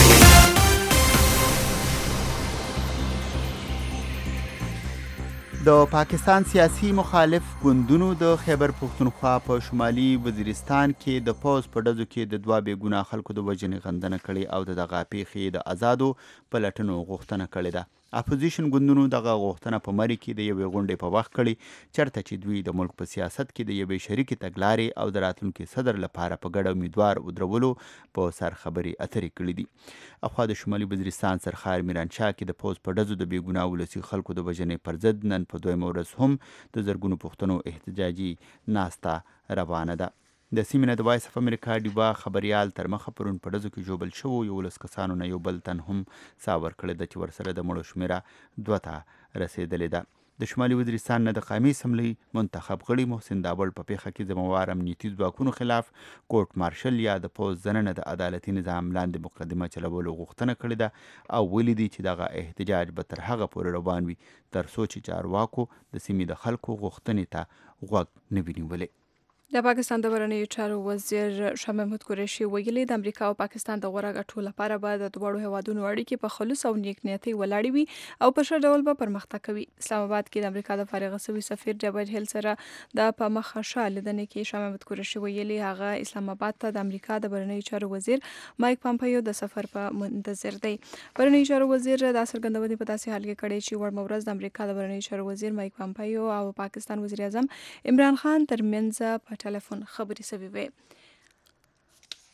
د پاکستان سیاسي مخالف ګوندونو د خیبر پښتونخوا په شمالي وزیرستان کې د پوز په ډزو کې د 2 بې ګناه خلکو د وژنې غندنه کړې او د دغه پیښې د آزادو پلټنو غوښتنه کړې ده. اپوزیشن ګوندونو دغه غوښتنه په مری کې د یوې غونډې په وخت کړې چرته چې دوی د ملک په سیاست کې د یوې شریکې تګلارې او د راتلونکي صدر لپاره په ګډه امیدوار ودرولو په سر خبرې اترې کړې دي. اخوا د شمالي وزیرستان سرخار میرانشاه کې د پوز په ډزو د بې ګناه ولسي خلکو د وژنې پر ضد نن په 2 ورځ هم د زرګونو پښتنو احتجاجي ناسته روانه ده. د سیمې نه د وایس اف امریکا ډیوا خبریال تر مخه پرون په ډزو کې ژوبل شوو 11 کسانو نه یو بل تن هم ساه ورکړې ده چې ورسره د مړو شمېره 2 ته رسېدلې ده. د شمالي وزیرستان نه د قومي اسمبلی منتخب غړي محسن داوړ په پیښه کې ذمہوار امنیتي ځواکونو خلاف کورټ مارشل یا د پوز زننه د عدالتي نظام لاندې مقدمه چلولو غوښتنه کړې ده او ویلي دي چې دغه احتجاج به تر هغه پورې روان وي تر څو چې چارواکو د سیمې د خلکو غوښتنې ته غوږ نه وي نیولی. د پاکستان د بهرنیو چارو وزیر شاه محمود قریشي ویلي د امریکا او پاکستان د غوړه ګټو لپاره به د دواړو هیوادونو اړیکې په خلوص او نیکنیتۍ ولاړې وي او په ښه ډول به پرمختګ کوي. اسلام آباد کې د امریکا د فارغ شوي سفیر جابر هیل سره د په مخه ښه لیدنې کې شاه محمود قریشي ویلي هغه اسلام آباد ته د امریکا د بهرنیو چارو وزیر مایک پامپیو د سفر په منتظر دی. بهرنیو چارو وزیر د څرګندونې په داسې حال کې کړې چې وړمه ورځ د امریکا د بهرنیو چارو وزیر مایک پامپیو او پاکستان وزیر اعظم عمران خان ترمنځ په ټلیفون خبرې سوي وي.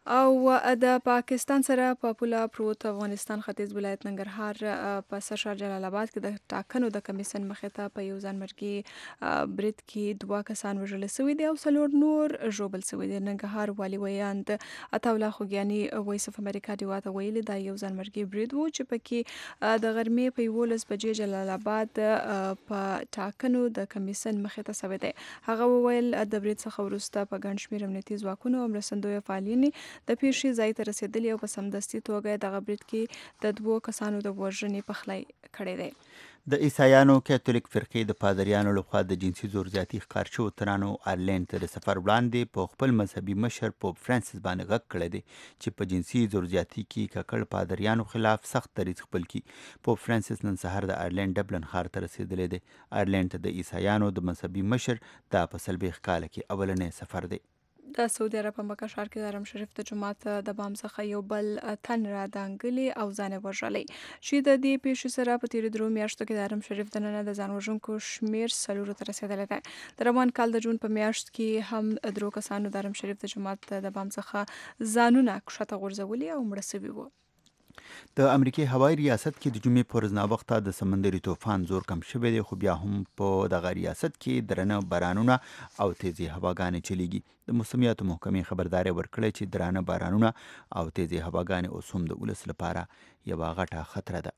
او د پاکستان سره په پوله پروت افغانستان ختیځ ولایت ننګرهار په سرشار جلال آباد کې د ټاکنو د کمیسن مخې ته په یو ځانمرګي برید کې 2 کسان وژل شوي دي او 4 نور ژوبل شوي دي. ننګرهار والي ویاند عطاالله خوږیاني وایس اف امریکا ډیوا ته ویلي دا یو ځانمرګي برید و چې پکې د غرمې په 11 بجې جلال آباد په ټاکنو د کمیسن مخې ته شوی دی. هغه وویل د برید څخه وروسته په ګڼ شمېر امنیتي ځواکونو او مرستندویه فعالین د پیښې ځای ته رسیدلی او په سمدستي توګه دغه برید کې د 2 کسانو د وژنې پخلی کړی دی. د عیسایانو کاتولیک فرقې د پادریانو لخوا د جنسي زور زیاتي ښکار شوو ترانو آیرلینډ ته د سفر وړاندې په خپل مذهبي مشر پوپ فرانسیس باندې غږ کړی دی چې په جنسي زور زیاتي کې ککړ پادریانو خلاف سخت دریځ خپل کړي. پوپ فرانسیس نن سهار د آیرلینډ ډبلن ښار ته رسیدلی دی. آیرلینډ ته د عیسایانو د مذهبي مشر دا په 40 کاله کې اولنی سفر دی. د سعودي عرب په مکه ښار کې د حرم شریف د جومات د بام څخه یو بل تن را دانګلي او ځان وژلی چې د دې پیښې سره په تیرې 3 میاشتو کې د حرم شریف دننه د ځان وژونکو شمیر 4 ته رسیدلی دی. د روان کال د جون په میاشت کې هم 3 کسانو د حرم شریف د جومات د بام څخه ځانونه کښته غورځولي او مړه شوي وو. د امریکای هوایي ریاست کې د جمعې په ورځ ناوخته د سمندري طوفان زور کم شوی دی خو بیا هم په دغه ریاست کې درنه بارانونه او تیزی هواګانې چلیږي. د موسمیاتو محکمې خبرداری ورکړی چې درانه بارانونه او تیزی هواګانې اوس هم د ولس لپاره یوه غټه خطره ده.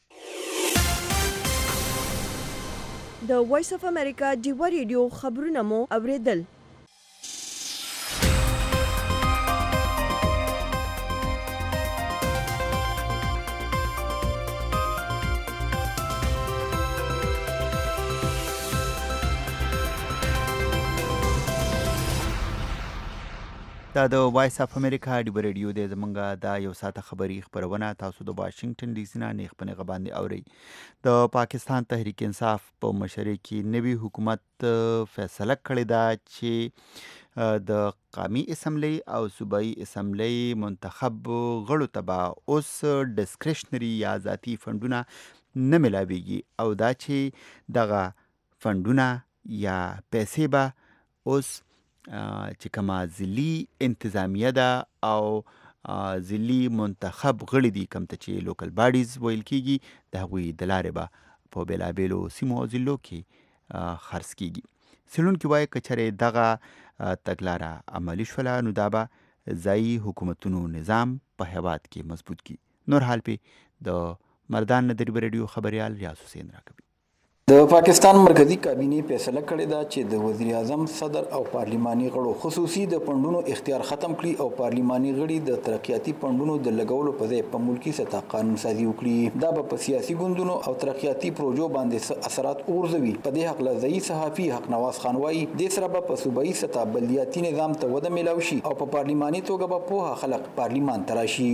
د وایس اف امریکا ډیوا ریډیو خبرونه مو اوریدل. دا د وایس اف امریکا ډیوا ریډیو دی. زمونږ دا یو ساعته خبري خبرونه تاسو د واشنگټن ډي سي نه نیغ په نیغه باندې اورئ. د پاکستان تحریک انصاف په مشرۍ کې نوي حکومت فیصله کړې ده چې د قومي اسمبلی او صوبایي اسمبلی منتخب غړو ته به اوس ډسکریشنري یا ذاتي فنډونه نه ملاویږي او دا چې دغه فنډونه یا پیسې به اوس چې کومه ضلعي انتظامیه ده او ضلعي منتخب غړي دي کوم ته چې لوکل باډیز ویل کیږي د هغوی د لارې به په بېلابېلو سیمو او ضلعو کې خرڅ کیږي. څېړونکي وایي که چېرې دغه تګلاره عملي شوله نو دا به ځایي حکومتونو نظام په هیواد کې مضبوط کړي. نور حال پې د مردان نه د ډیوا ریډیو خبریال ریاض حسین راکوي. د پاکستان مرکزی کابینه فیصله کړې ده چې د وزیر اعظم صدر او پارلیماني غړو خصوصي د پندونو اختیار ختم کړي او پارلیماني غړي د ترقیاتي پندونو د لګولو په ځای په ملکی سطح قانون سازي وکړي. دا به په سیاسي ګوندونو او ترقیاتي پروژو باندې اثرات اورځوي. په دې حق لځي صحافي حق نواز خان وایي د سره په صوبایي سطح بلدیاتي نظام ته وده ملاوي شي او په پارلیماني توګه به په خلک پارلیمان تراشي.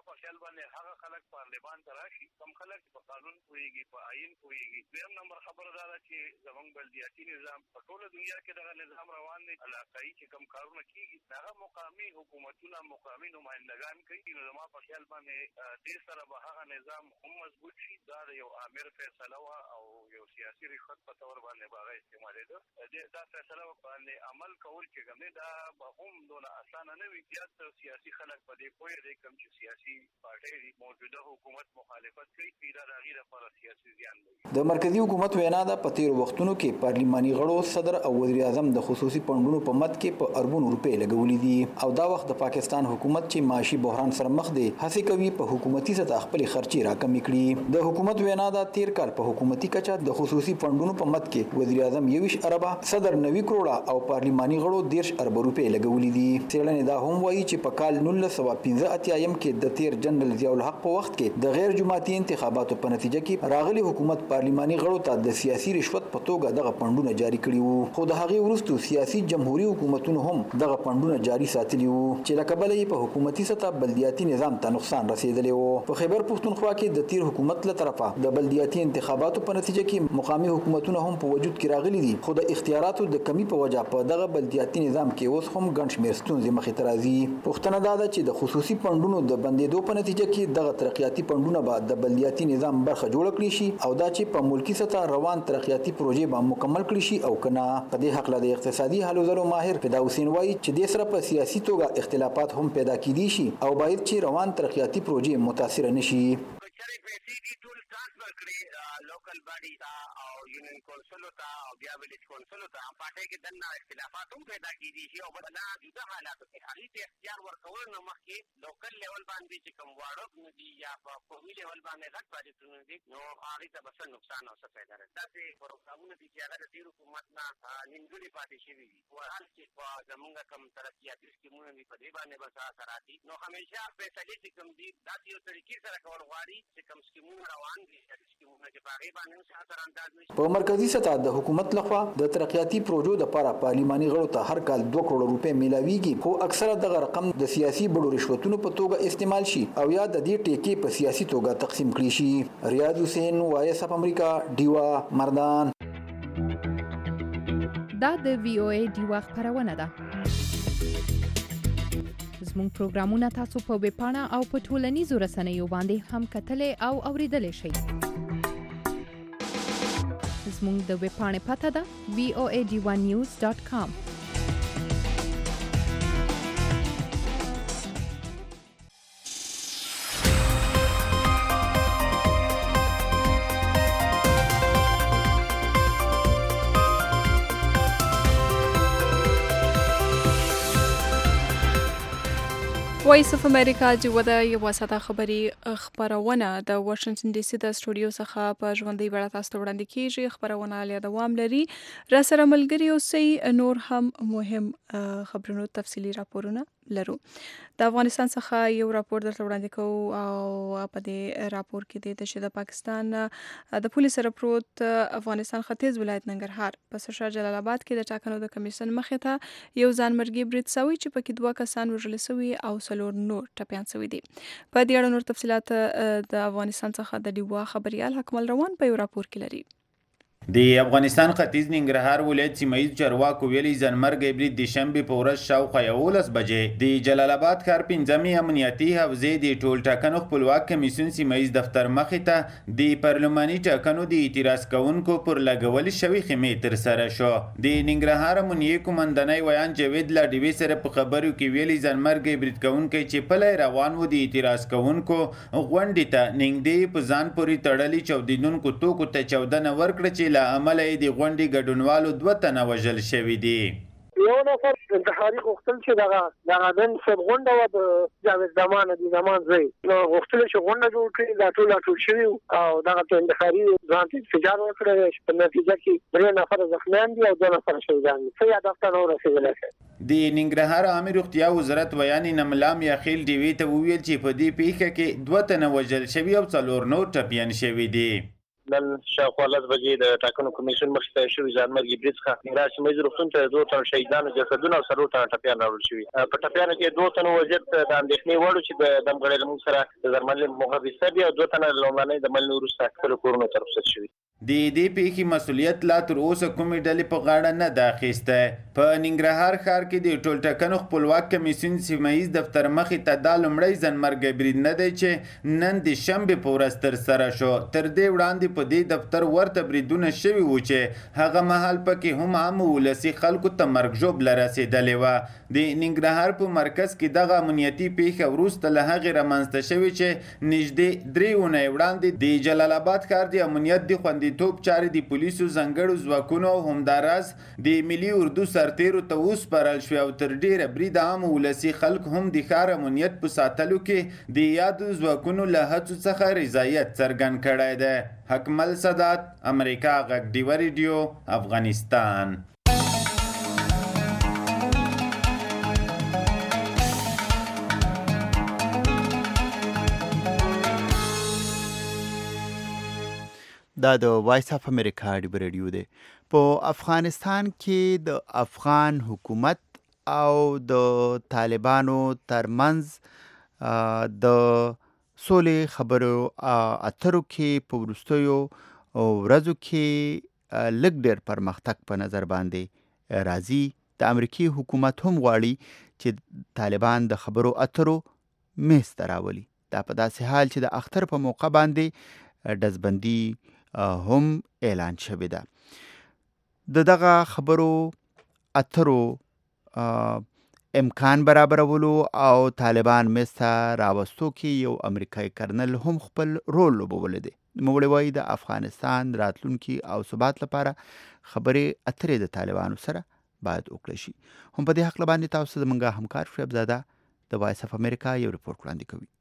بلدیاتي نظام په ټوله دنیا کې دغه نظام روان دی. علاقايي چې کوم کارونه کیږي هغه مقامي حکومتونه مقامي نمائندگان کوي. نو زما په خیال باندې دې سره به هغه نظام هم مضبوط شي. دا یو امر فیصله وا او یو سیاسي رشوت په تور باندې باغ استعمالېده. دا فیصله باندې عمل کول چې کوم دا به هم دونه اسانه نه وي. زیات سیاسي خلک په دې پوهه دي کوم چې سیاسي پارټي موجوده حکومت مخالفت کوي پیدا راغی لپاره سیاسي زیان دی. د مرکزی حکومت وینا ده په تیر وختونو کې پارلیماني غړو صدر او وزیر اعظم د خصوصي پندونو په مد کې په اربونو روپۍ لګولې دي او دا وخت د پاکستان حکومت چې معاشي بحران سره مخ دی هڅه کوي په حکومتي سطح خپل خرچي راکمې کړي. د حکومت وینا ده تیر کال په حکومتي کچه د خصوصي پندونو په مد کې وزیر اعظم 21 اربه صدر 90 کروڑه او پارلیماني غړو 10 ارب روپۍ لګولې دي. څېړنې دا هم وایي چې په کال 1915 کې د تیر جنرال ضیاء الحق په وخت کې د غیر جماعتي انتخاباتو په نتیجه کې راغلي حکومت پارلیماني غړو ته د سیاسي رشوت په توګه دغه پندونه جاری کړي وو. خو د هغې وروسته سیاسي جمهوریت حکومتونو هم دغه پندونه جاری ساتلي وو چې له کبله یې په حکومتي سطح بلدیاتي نظام ته نقصان رسېدلی وو. په خیبر پښتونخوا کې د تیر حکومت له طرفه د بلدیاتي انتخاباتو په نتیجه کې مقامي حکومتونه هم په وجود کې راغلي دي خو د اختیاراتو د کمی په وجه په دغه بلدیاتي نظام کې اوس هم ګڼ شمېر ستونزې مخې ته راځي. پوښتنه دا ده چې د خصوصي پندونو د بندېدو په نتیجه کې دغه ترقیاتي پندونه به د بلدیاتي نظام برخه جوړه کړي شي او دا چې په ملکی سطح روان ترقیاتي ترقیاتي پروژې به مکمل کړي شي او کنه. په دې حق له اقتصادي حل زلو ماهر فدا حسین وایي چې د سره په سیاسي توګه اختلافات هم پیدا کیدي شي او باید چې روان ترقیاتي پروژې متاثر نشي. लोकल बॉडी था और यूनियन काउंसिल था और बिया विलेज काउंसिल था पार्टी के दन्ना इख्तिलाफात हम पैदा की दी और बदला जुदा हालात थे अभी ते इख्तियार वर्कवर नमक के लोकल लेवल बांधी से कम वाड़ो नदी या कौमी लेवल बांधे लग बाजी नदी नो आगे तक बस नुकसान हो सकता है ताकि प्रोग्राम नदी की अगर दी हुकूमत ना निंदुली पार्टी शिवी वो हाल के जमुंगा कम तरक्कियात इसकी मुने भी पदेबाने बसा कराती नो हमेशा फैसले से कम दी दाती तरीके से रखवर वारी से कम स्कीमों रवान दी इसकी मुने के बारे په مرکزی سطح د حکومت لخوا د ترقیاتي پروژو لپاره پارلماني غړو ته هر کال 2 کروڑ روپۍ میلاویږي خو اکثره دغه رقم د سیاسي بډو رشوتونو په توګه استعمال شي او یا د دې ټیکې په سیاسي توګه تقسیم کړي شي. ریاض حسین وایس اف امریکا ډیوا مردان. دا د وی او ای ډیوا خبرونه ده. زموږ پروګرامونه تاسو په ویب پاڼه او په ټولنیزو رسنیو باندې هم کتلې او اوریدلې شئ. زموږ د ویب پاڼې پته ده voad1news.com. وایس اف امریکا جوړه یو ساده خبري خبرونه د واشنگټن ډي سي د سټوډیو څخه په ژوندۍ بڼه تاسو ته وړاندې کیږي. خبرونه له دوام لري. را سره ملګري اوسئ. نور هم مهم خبرونو تفصيلي راپورونه لرو. د افغانستان څخه یو راپور درته وړاندې کوو او په دې راپور کې د چې د پاکستان د پولیس سره پروت افغانستان ختیځ ولایت ننګرهار په سرشار جلال آباد کې د ټاکنو د کمیشن مخې ته یو ځانمرګي برید شوی چې پکې 2 کسان وژل شوي او 4 نور ټپيان شوي دي. په دې اړه نور تفصيلات د افغانستان څخه د ډیوا خبريال حکمل روان په یو راپور کې لري. د افغانستان ختیځ ننګرهار ولایت سیمایي چارواکو ویلي ځانمرګي برید د شنبې په ورځ شاوخوا 11 بجې د جلال آباد ښار 5مې امنیتي حوزې د ټول ټاکنو خپلواک کمیسیون سیمایي دفتر مخې ته د پارلماني ټاکنو د اعتراض کوونکو پر لګول شوی خیمې تر سره شو. د ننګرهار امنیتي کمانډنۍ ویان جاوید لاډیوي سره په خبرو کې ویلي ځانمرګي برید کوونکي چې پلی روان و د اعتراض کوونکو غونډې ته نږدې په ځان پورې تړلي چاودیدونکو توکو ته چاودنه ورکړه چې له امله یې د غونډې ګډونوالو 2 تنه وژل شوي دي. یو نفر انتحاري غوښتل چې دغه نن سب غونډه وه د جاوید زمان د زمان زوی نو غوښتل چې غونډه جوړ کړي دا ټول شوي او دغه ته انتحاري ځان ته انفجار وکړی چې په نتیجه کې 3 نفر زخمیان دي او 2 نفر شهیدان دي. څه یاد افته نو رسېدلی شي. د ننګرهار عامه روغتیا وزارت ویان نملام یاخیل ډیوي ته وویل چې په دې پیښه کې 2 تنه وژل شوي او 4 نور ټپیان شوي دي. نن شاوخوا 10 بجې د ټاکنو کمیشن مخې ته شوي ځانمرګي برید څخه ننګرهار سیمه روغتون ته 2 تنه شهیدانو جسدونه او 4 تنه ټپیان راوړل شوي. په ټپیانو کې 2 تنه وضعیت د اندېښنې وړ چې د دمګړۍ له موږ سره د درملنې مخابسته دي او 2 تنه لومړنۍ درملنې وروسته خپلو کورونو ته رخصت شوي. د دې پیښې مسؤلیت لا تر اوسه کومې ډلې په غاړه نه ده اخیسته. په ننګرهار ښار کې د ټول ټاکنو خپلواک کمیسیون سیمه دفتر مخې ته دا لومړی ځانمرګي برید نه دی چې نن د شنبې په ورځ ترسره شو. تر دې وړاندې په دې دفتر ورته بریدونه شوي وو چې هغه مهال پکې هم عام ولسي خلکو ته مرګ ژوبله رسېدلې وه. د ننګرهار په مرکز کې دغه امنیتي پیښه وروسته له هغې رامنځته شوې چې نږدې 3 اونۍ وړاندې د جلال آباد ښار د امنیت د خوندیتوب چارې د پولیسو ځانګړو ځواکونو او همداراز د ملي اردو سرتیرو ته وسپارل شوې او تر ډېره برید عام ولسي خلک هم د ښار امنیت په ساتلو کې د یادو ځواکونو له هڅو څخه رضایت څرګند کړی دی. حکمل سادات، امریکا غږ ډیوه ریډیو، افغانستان. دا د وایس اف امریکا ډیوه ریډیو دی. په افغانستان کې د افغان حکومت او د طالبانو ترمنځ د سولې خبرو اترو کې په وروستیو ورځو کې لږ ډېر پرمختګ په نظر باندې راځي. د امریکي حکومت هم غواړي چې طالبان د خبرو اترو میز ته راولي. دا په داسې حال چې د اختر په موقع باندې ډزبندي هم اعلان شوې ده. دغه خبرو اترو امکان برابرولو او طالبان مسته راوستو کې یو امریکایي کرنل هم خپل رول لوبولی دی. نوموړی وایي د افغانستان راتلونکي او ثبات لپاره خبرې اترې د طالبانو سره باید وکړی شي. هم په دې هکله باندې تاسو زموږ همکار شعیب زاده د وایس اف امریکا یو ریپورټ وړاندې کوي.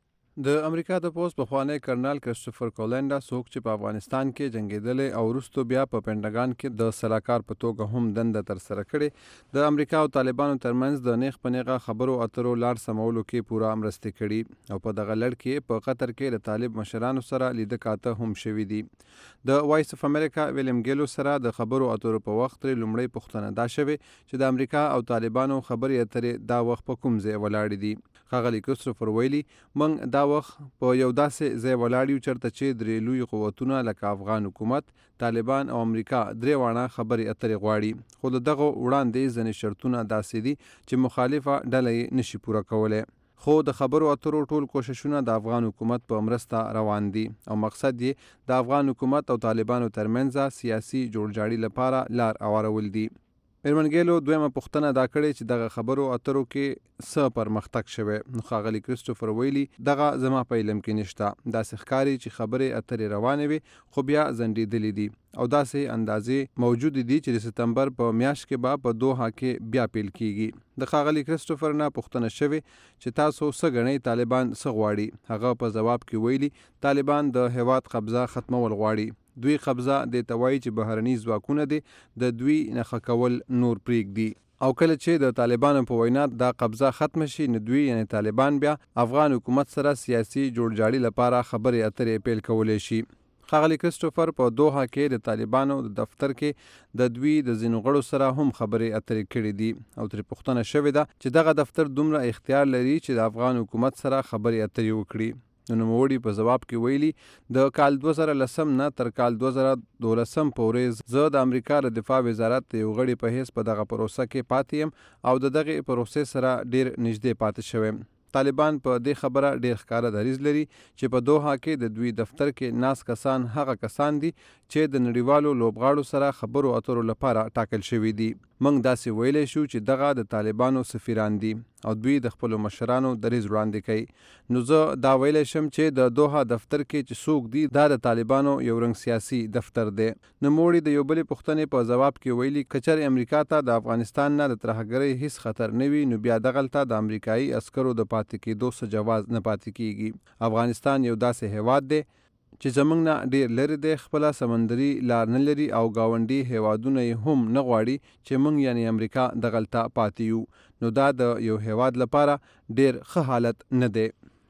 د امریکا د پوسټ پخوانی کرنل کرسټوفر کولینډا څوک چې په افغانستان کې جنگیدلی او وروسته بیا په پینټاګان کې د سلاکار په توګه هم دنده ترسره کړې، د امریکا او طالبانو ترمنځ د نیغ په نیغه خبرو اترو لار سمولو کې پوره مرستې کړي او په دغه لړ کې په قطر کې د طالب مشرانو سره لیده کاته هم شوي دي. د وایس اف امریکا ویلیم ګیلو سره د خبرو اترو په وخت لومړی پوښتنه دا شوې چې د امریکا او طالبانو خبرې اترې دا وخت په کوم ځای ولاړې دي. ښاغلي کرسټوفر ویلي موږ دا وخت په یو داسې ځای ولاړ یو چېرته چې درې لوی قوتونه لکه افغان حکومت، طالبان او امریکا درې واړه خبرې اترې غواړي، خو د دغه وړاندې ځینې شرطونه داسې دي چې مخالفه ډله یې نشي پوره کولی. خو د خبرو اترو ټول کوششونه د افغان حکومت په مرسته روان دي او مقصد یې د افغان حکومت او طالبانو ترمنځ سیاسي جوړجاړي لپاره لار هوارول دي. میرمن ګیلو دویمه پوښتنه دا کړې چې دغه خبرو اترو کې څه پرمختګ شوی. نو ښاغلي کرسټوفر ویلي دغه زما په علم کې نشته، داسې ښکاري چې خبرې اترې روانې وي خو بیا ځنډېدلې دي او داسې اندازې موجود دي چې د ستمبر په میاشت کې به په دوحه کې بیا پیل کیږي. د ښاغلي کرسټوفر نه پوښتنه شوې چې تاسو څه ګڼئ طالبان څه غواړي. هغه په ځواب کې ویلي طالبان د هېواد قبضه ختمول غواړي. دوی قبضه د توای چې بهرني ځواکونه دي د دوی نخښه کول نور پرېږدي او کله چې د طالبانو په وینا دا قبضه ختم شي نو دوی یعنی طالبان بیا افغان حکومت سره سیاسي جوړجاړي لپاره خبرې اترې پیل کولی شي. ښاغلي کرسټوفر په دوحه کې د طالبانو د دفتر کې د دوی د ځینو غړو سره هم خبرې اترې کړې دي او ترې پوښتنه شوې ده چې دغه دفتر دومره اختیار لري چې د افغان حکومت سره خبرې اترې وکړي. نوموړي په ځواب کې ویلي د کال 2010 نه تر کال 2012 پورې زه د امریکا د دفاع وزارت د یو غړي په حیث په دغه پروسه کې پاتې یم او د دغې پروسې سره ډیر نږدې پاتې شوم. طالبان په دې خبره ډیر ښکاره دریځ لري چې په دوحه کې د دوی دفتر کې ناس کسان هغه کسان دي چې د نړیوالو لوبغاړو سره خبرو اترو لپاره ټاکل شوي دي. موږ داسې ویلی شو چې دغه د طالبانو سفیران دي او دوی د خپلو مشرانو دریځ وړاندې کوي. نو زه دا ویلی شم چې د دوحه دفتر کې چې څوک دي دا د طالبانو یو رنګ سیاسي دفتر دی. نوموړي د یو بلې پوښتنې په ځواب کې ویلي که چېرې امریکا ته د افغانستان نه د ترهګرۍ هیڅ خطر نه وي نو بیا دغلته د امریکایي عسکرو د پاتې کېدو څه جواز نه پاتې کیږي. افغانستان یو داسې هیواد دی چې زموږ نه ډیر لرې دی، خپله سمندري لار نه لري او ګاونډي هیوادونه یې هم نه غواړي چې موږ یعنی امریکا دغلته پاتې یو. نو دا د یو هیواد لپاره ډیر ښه حالت نه دی.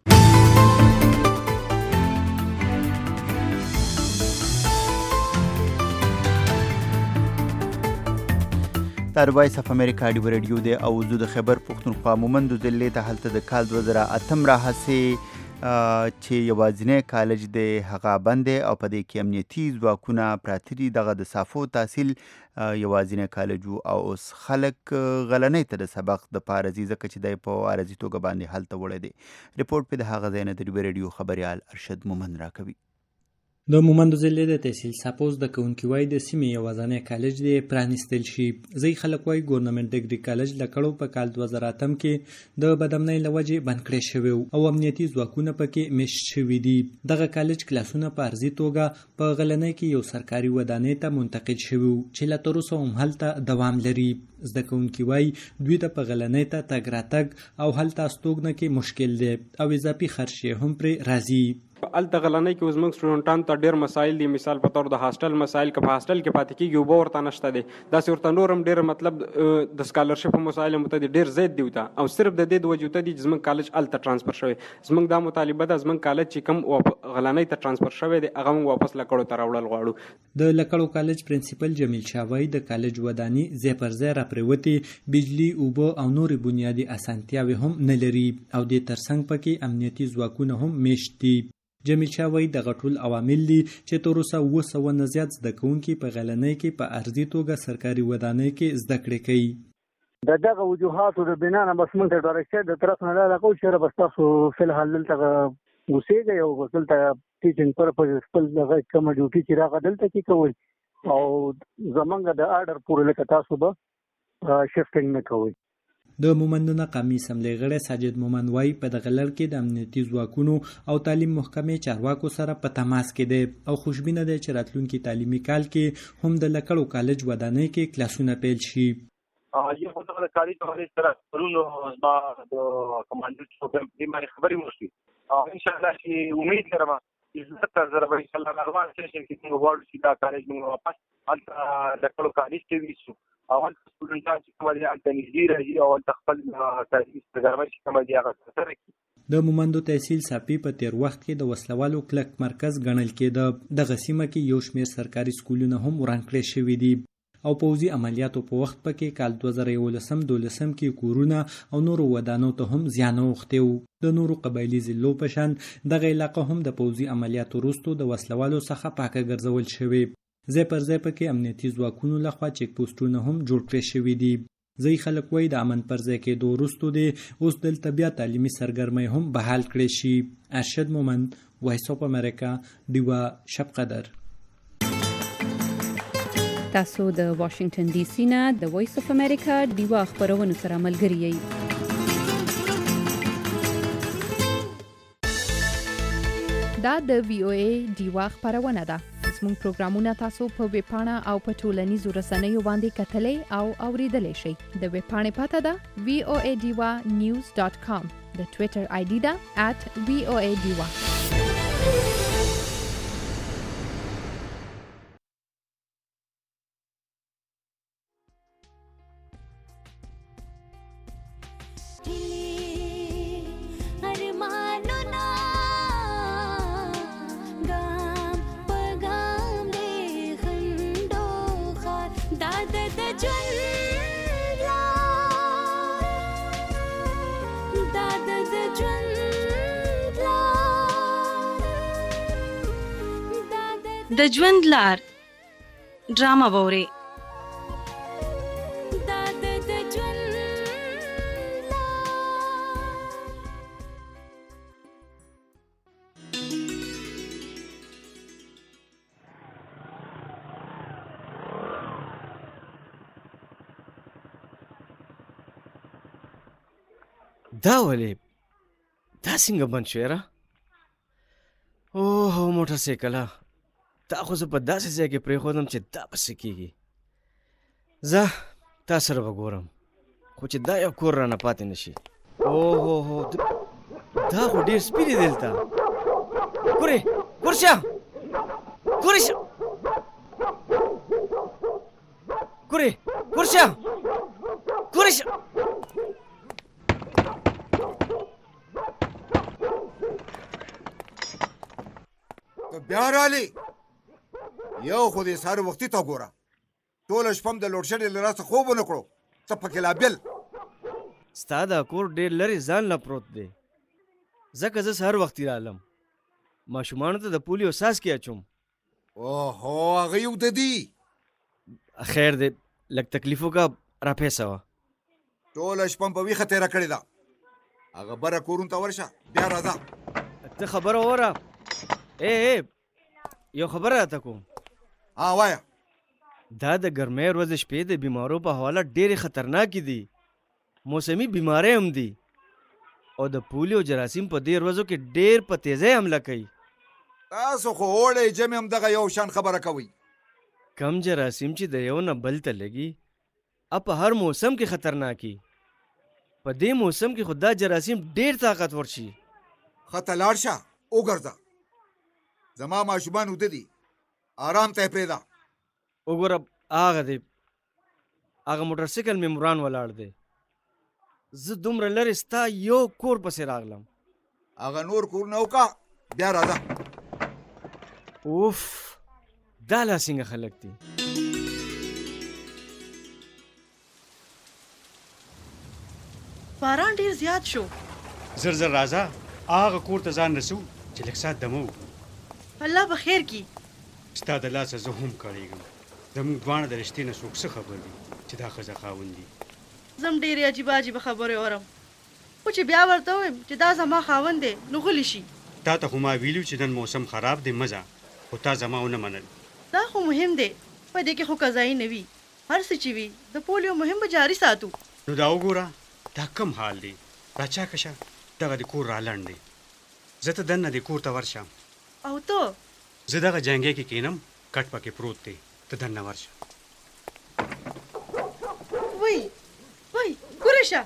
دا د وایس اف امریکا ډیو ریډیو دی او زه د خیبر پښتونخوا مومندو ضلع ته هلته د کال 2008 راهیسې چې یوازینی کالج دی هغه بند دی او په دې کې امنیتي ځواکونه پراته دي. دغه د صافو تحصیل یوازینی کالج او اوس خلک غلنۍ ته د سبق د پاره ځي ځکه چې دی په عارضي توګه باندې هلته وړی دی. رپورټ په د هغه ځای نه د ډیو ریډیو خبریال ارشد مومند راکوي. د مومندو ضلع د تحصیل صافو زده کوونکي وایي د سیمې یوازینی کالج دی پرانیستل شي. ځینې خلک وایي ګورنمنټ ډګري کالج له کړو په کال 2008 کې د بدامنۍ له وجې بند کړی شوی او امنیتي ځواکونه پکې میشت شوي دي. دغه کالج کلاسونه په عرضي توګه په غلنۍ کې یو سرکاري ودانۍ ته منتقل شوي چې لا تر اوسه هم هلته دوام لري. زده کوونکي وایي دوی ته په غلنۍ ته تګ راتګ او هلته استوګنه کې مشکل دی او اضافي خرچ یې هم پرې راځي. الته غلنۍ کې زموږ سټوډنټانو ته ډېر مسایل دي. مثال په طور د هاسټل مسایل که په هاسټل کې پاتې کېږي اوبه ورته نشته دی. داسې ورته نور هم ډېر مطلب د سکالرشپ مسایل هم ورته دي ډېر زیات دي ورته او صرف د دې د وجې ورته دي چې زموږ کالج الته ټرانسفر شوی. زموږ دا مطالبه ده زموږ کالج چې کوم غلنۍ ته ټرانسفر شوی دی هغه موږ واپس لکړو ته راوړل غواړو. د لکړو کالج پرنسپل جمیل شاه وایي د کالج وداني ځای پر ځای راپرېوتې بجلي اوبه او نورې بنیادي اسانتیاوې هم نه لري او دې ترڅنګ پکې امنیتي ځواکونه هم میشت دي. جمیل شاه وایي دغه ټول عوامل دي چې تر اوسه 700 نه زیات زده کوونکي په غلنۍ کې په عرضي توګه سرکاري ودانۍ کې زده کړې کوي. د دغه وجوهاتو د بنا نه بس موږ ته ډایرکټ د طرف نه لا کوو چې بس تاسو فل حال دلته اوسېږئ او دلته ټیچینګ پرپز خپل دغه کوم ډیوټي چې راغله دلته کې کوي او زمونږ د آرډر پورې لکه تاسو به شفټینګ نه کوي. د مومندونه قومي اسمبلی غړی ساجد مومند وایي په دغه لړ کې د امنیتي ځواکونو او تعلیم محکمې چارواکو سره په تماس کې دی او خوشبینه دی چې راتلونکي تعلیمي کال کې هم د لکړو کالج ودانۍ کې کلاسونه پیل شي. یو خو د کالج کالج سره پرونو ما د کمانډر په بیماری خبرې وشي او ان شاء الله چې امید لرم چې زه زره به ان شاء الله روان شم چې موږ وړو چې دا کالج موږ واپس د لکړو کالج ته ویسو او سټوډنټان چې کوم دي انت نږدې راځي او خپل تعلیمي پروګرام چې کوم دي هغه سره کوي. د مومندو تحصیل ساپی په تیر وخت کې د وسلوالو کلک مرکز ګڼل کېده. دغه سیمه کې یو شمېر سرکاري سکولونه هم وران کړل شوي دي او پوځي عملیاتو په وخت پکې کال 2011-12 کې کورونه او نورو ودانو ته هم زیان اوښتی و. د نورو قبایلي ضلعو په شان دغه علاقه هم د پوځي عملیاتو وروسته د وسلوالو څخه پاکه ګرځول شوې. ځای پر ځای پکې امنیتي ځواکونو لخوا چیک پوسټونه هم جوړ کړل شوي دي. ځای خلک وایي د امن پر ځای کېدو وروسته دی اوس دلته بیا تعلیمي سرګرمۍ هم بحال کړی شي. ارشد مومند، وایس اف امریکا، ډیوا شب قدر. تاسو د واشنگټن ډي سي نه د وایس اف امریکا ډیوا خبرونو سره ملګری یئ. دا د VOA ډیوا خبرونه ده. زموږ پروګرامونه تاسو په ویب پاڼه او په ټولنیزو رسنیو باندې کتلای او اوریدلای شئ. د ویب پاڼې پته ده voadiwa.news.com. د ټوئیټر آی ډي ده @voadiwa. د ژوند لار ډرامه ووري. دا ولې دا څنګه بند شوی را؟ اوه موټر سایکله تا خو زه په داسې ځای کې پرېښودم چې دا پسې کېږي. زه تا سره به ګورم خو چې دا یو کور رانه پاتې نه شي. اوهو دا خو ډېر سپي دی دلته. ګورې ګورشه ګورشه ګورې ګورشه ګورشه. بیا رالی یو خو دې سهار وختي ته ګوره. ټوله شپه م د لوډ شیډ له راسه خوب ونه کړو. څه پکې لا بل ستا دا کور ډېر لرې ځان لا پروت دی. ځکه زه سهار وختي رالم ماشومانو ته د پولیو څاڅکي اچوم. اوهو هغه یې اوده دي. خیر دی لږ تکلیف وکړه راپیسه وه. ټوله شپه م په ویښه تېره کړې ده. هغه بره کورونو ته ورشه بیا راځه. ته خبره وره. یو خبره راته کوم. وایه. دا د ګرمۍ ورځې شپې د بیمارو په حواله ډېرې خطرناکې دي. موسمي بیماری هم دي او د پولیو جراثیم په دې ورځو کې ډېر په تیزۍ حمله کوي. تاسو خو اوړی جمع هم دغه یو شان خبره کوئ. کم جراثیم چې د یو نه بل ته لګي په هر موسم کې خطرناکي. په دې موسم کې خو دا جراثیم ډېر طاقتور شي. خطه لاړ شه وګرځه. زما ماشومان اوده دي آرام ته یې پرېږده. وګوره هغه دی هغه موټر سایکل مې مران ولاړ دی. زه دومره لرې ستا یو کور پسې راغلم. هغه نور کورونه وکړه بیا راځه. اوف دا لا څنګه خلک دي. باران ډېر زیات شو. زر زر راځه هغه کور ته ځان رسو چې لږ ساعت دمه وکړو. الله به خیر کړي. ستا د لاسه زه هم کړېږم. زموږ دواړه د رښتې نه څوک څه خبر دي چې دا ښځه خاوند دي. زه هم ډېرې عجیبه عجیبه خبرې اورم خو چې بیا ورته ووایم چې دا زما خاوند دی نو غلی شي. تا ته خو ما ویلو چې نن موسم خراب دی مزه خو تا زما ونه منل. دا خو مهم دی په دې کې خو قضایي نه وي هر څه چې وي د پولیو مهم به جاري ساتو. نو دا وګوره دا کم حال دی راچا کشه دغه د کور رالنډ دی زه ته دننه د کور ته ورشم او ته زه دغه جنګې کې کینم کټ پکې پروت دی ته دننه ورشه. وای ګورشه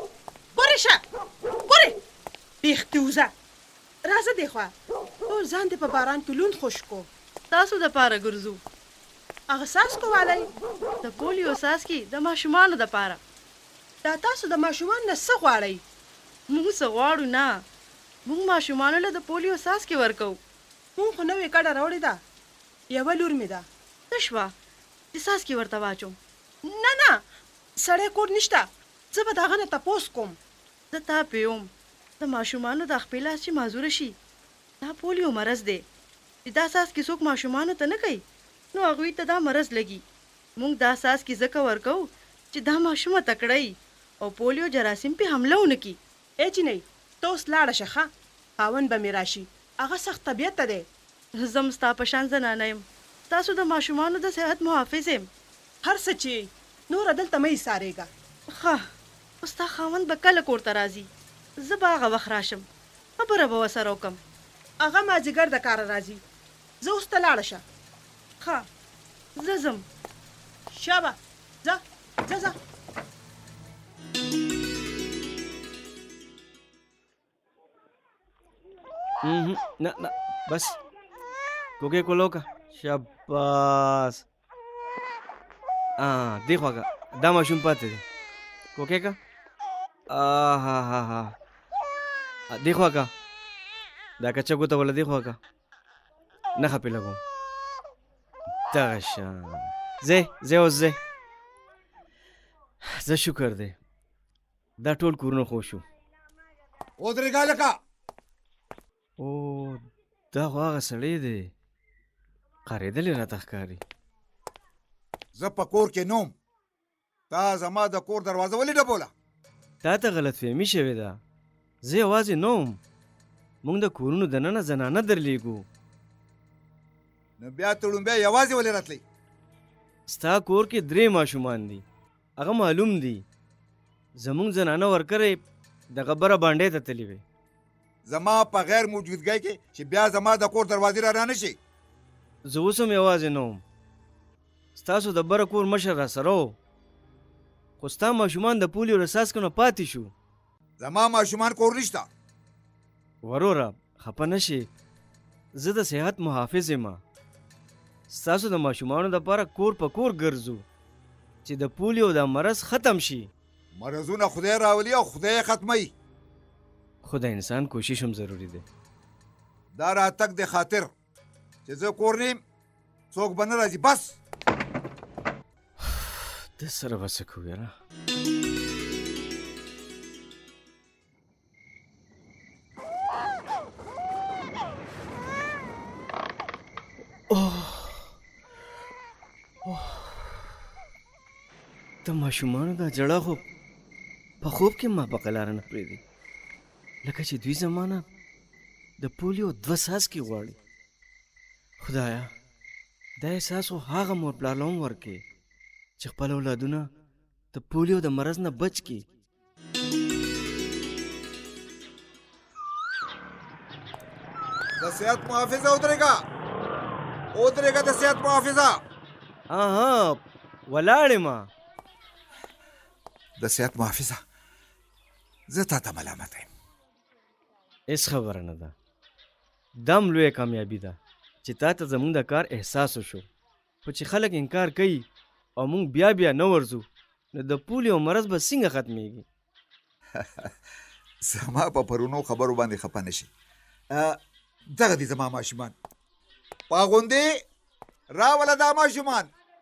بیختی وزه راځه دی خوا ټول ځان دې په باران کې لوند خوش کو تاسو د پاره ګرځو هغه ساس کووالی د پولیو ساس کې د ماشومانو د پاره دا تاسو د ماشومان نه څه غواړئ؟ موږ څه غواړو نه موږ ماشومانو له د پولیو ساس کې ورکو. موږ خو نوې کډه راوړې ده یوه لور مې ده څه شوه د ساس کې ورته واچوم؟ نه سړی کور نشته زه به د هغه نه تپوس کوم. زه تا پیوم د ماشومانو د خپې لاس چې معذوره شي دا پولیو مرض دی چې دا ساس کې څوک ماشومانو ته نه کوي نو هغوی ته دا مرض لګي. موږ دا ساس کې ځکه ورکو چې دا ماشومه تکړی او پولیو جراثیم پې حمله ونه کي. ای جینۍ ته اوس لاړه شه ښه خاوند به مې راشي هغه سخت طبیعته دی. زه هم ستا په شان زنانه یم تاسو د ماشومانو د صحت محافظ یم هر څه چې نوره دلته مه ایسارېږه. ښه اوس ستا خاوند به کله کور ته راځي زه به هغه وخت راشم خبره به ورسره وکړم. هغه مازدیګر د کاره راځي زه اوس ته لاړه شه. ښه زه ځم شابه ځه. نه بس کوکې کولوکه شاباس دی خواږه دا ماشوم پاتې دی کوکې کا دی خواږه دا کچه ګوته ولا دی خواږه نه خپې لګوم دغه شان زه شکر دی دا ټول کورونه خو شو. ودرېږه لکه او دا خو هغه سړی دی قارېدلې راته ښکاري. زه په کور کې نوم تا زما د کور دروازه ولې ډبوله؟ تا ته غلط فهمي شوې ده زه یوازې نوم موږ د کورونو دننه زنانه درلیږو. نو بیا تړومبیا یوازې ولې راتلی؟ ستا کور کې 3 ماشومان دي هغه معلوم دي زمونږ زنانه ورکرې د غبره بانډې ته تللی وې زما په غیر موجودګۍ کې چې بیا زما د کور دروازې را نه شي. زه اوس هم یوازې نه وم ستاسو د بره کور مشر را سره و خو ستا ماشومان د پولیو له څاڅکو نه پاتې شو. زما ماشومان کور نشته. وروره خفه نه شي زه د صحت محافظ یم ستاسو د ماشومانو دپاره کور په کور ګرځو چې د پولیو دا مرض ختم شي. مرضونه خدای راولي او خدای ختموي خو د انسان کوشش هم ضروری دی. دا راتګ د خاطر چې زه کور نیم څوک به نه راځي بس. د سره به څه کوو یاره د ماشومانو دا جړه خو په خوب کې ما په قلاره نه پرېږدي لکه چې دوی زمانه د پولیو 2 څاڅکي غواړي. خدایا دا احساس خو هغه مور پلار له هم ورکړي چې خپل اولادونه د پولیو د مرض نه بچ کړي. د صحت محافظه ودرېږه د صحت محافظه. ولاړې ما د صحت محافظه زه تا ته ملامت یم. هېڅ خبره نه ده دم لویه کامیابي ده چې تا ته زمونږ د کار احساس وشو خو چې خلک انکار کوي او مونږ بیا نه ورځو نو د پولیو مرض به څنګه ختمیږي؟ زما په پرونو خبرو باندې خفه نه شي. دغه دي زما ماشومان پاغوندې راوله دا ماشومان.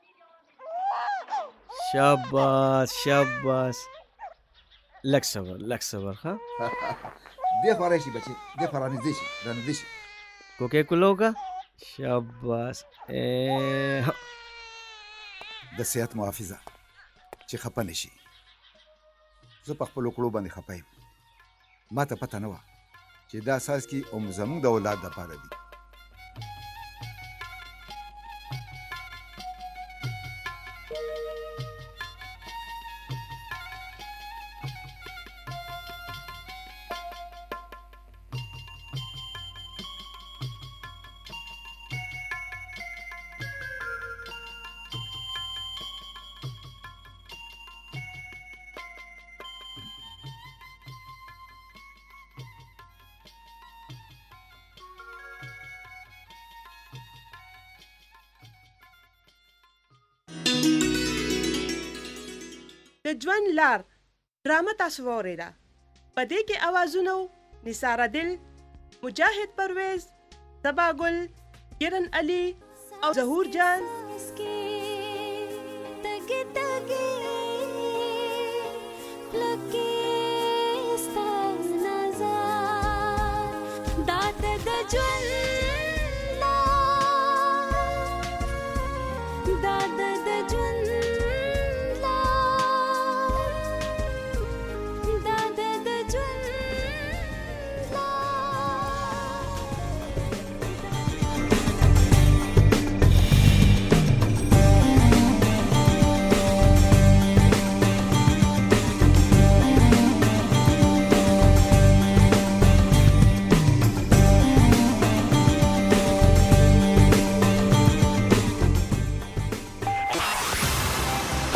شاباس لږ صبر ښه دې خوا راشي بچې دې خوا رانږدې شي کوکې کولوکه شاباس. د صحت محافظه چې خفه نه شي زه په خپلو کړو باندې خفه یم. ما ته پته نه وه چې دا اساس کې هم زموږ د اولاد لپاره دي. د ژوند لار ډرامه تاسو واورېده. په دې کې اوازونه نثار عادل، مجاهد پرویز، صبا ګل، کرن علي او ظهور جان.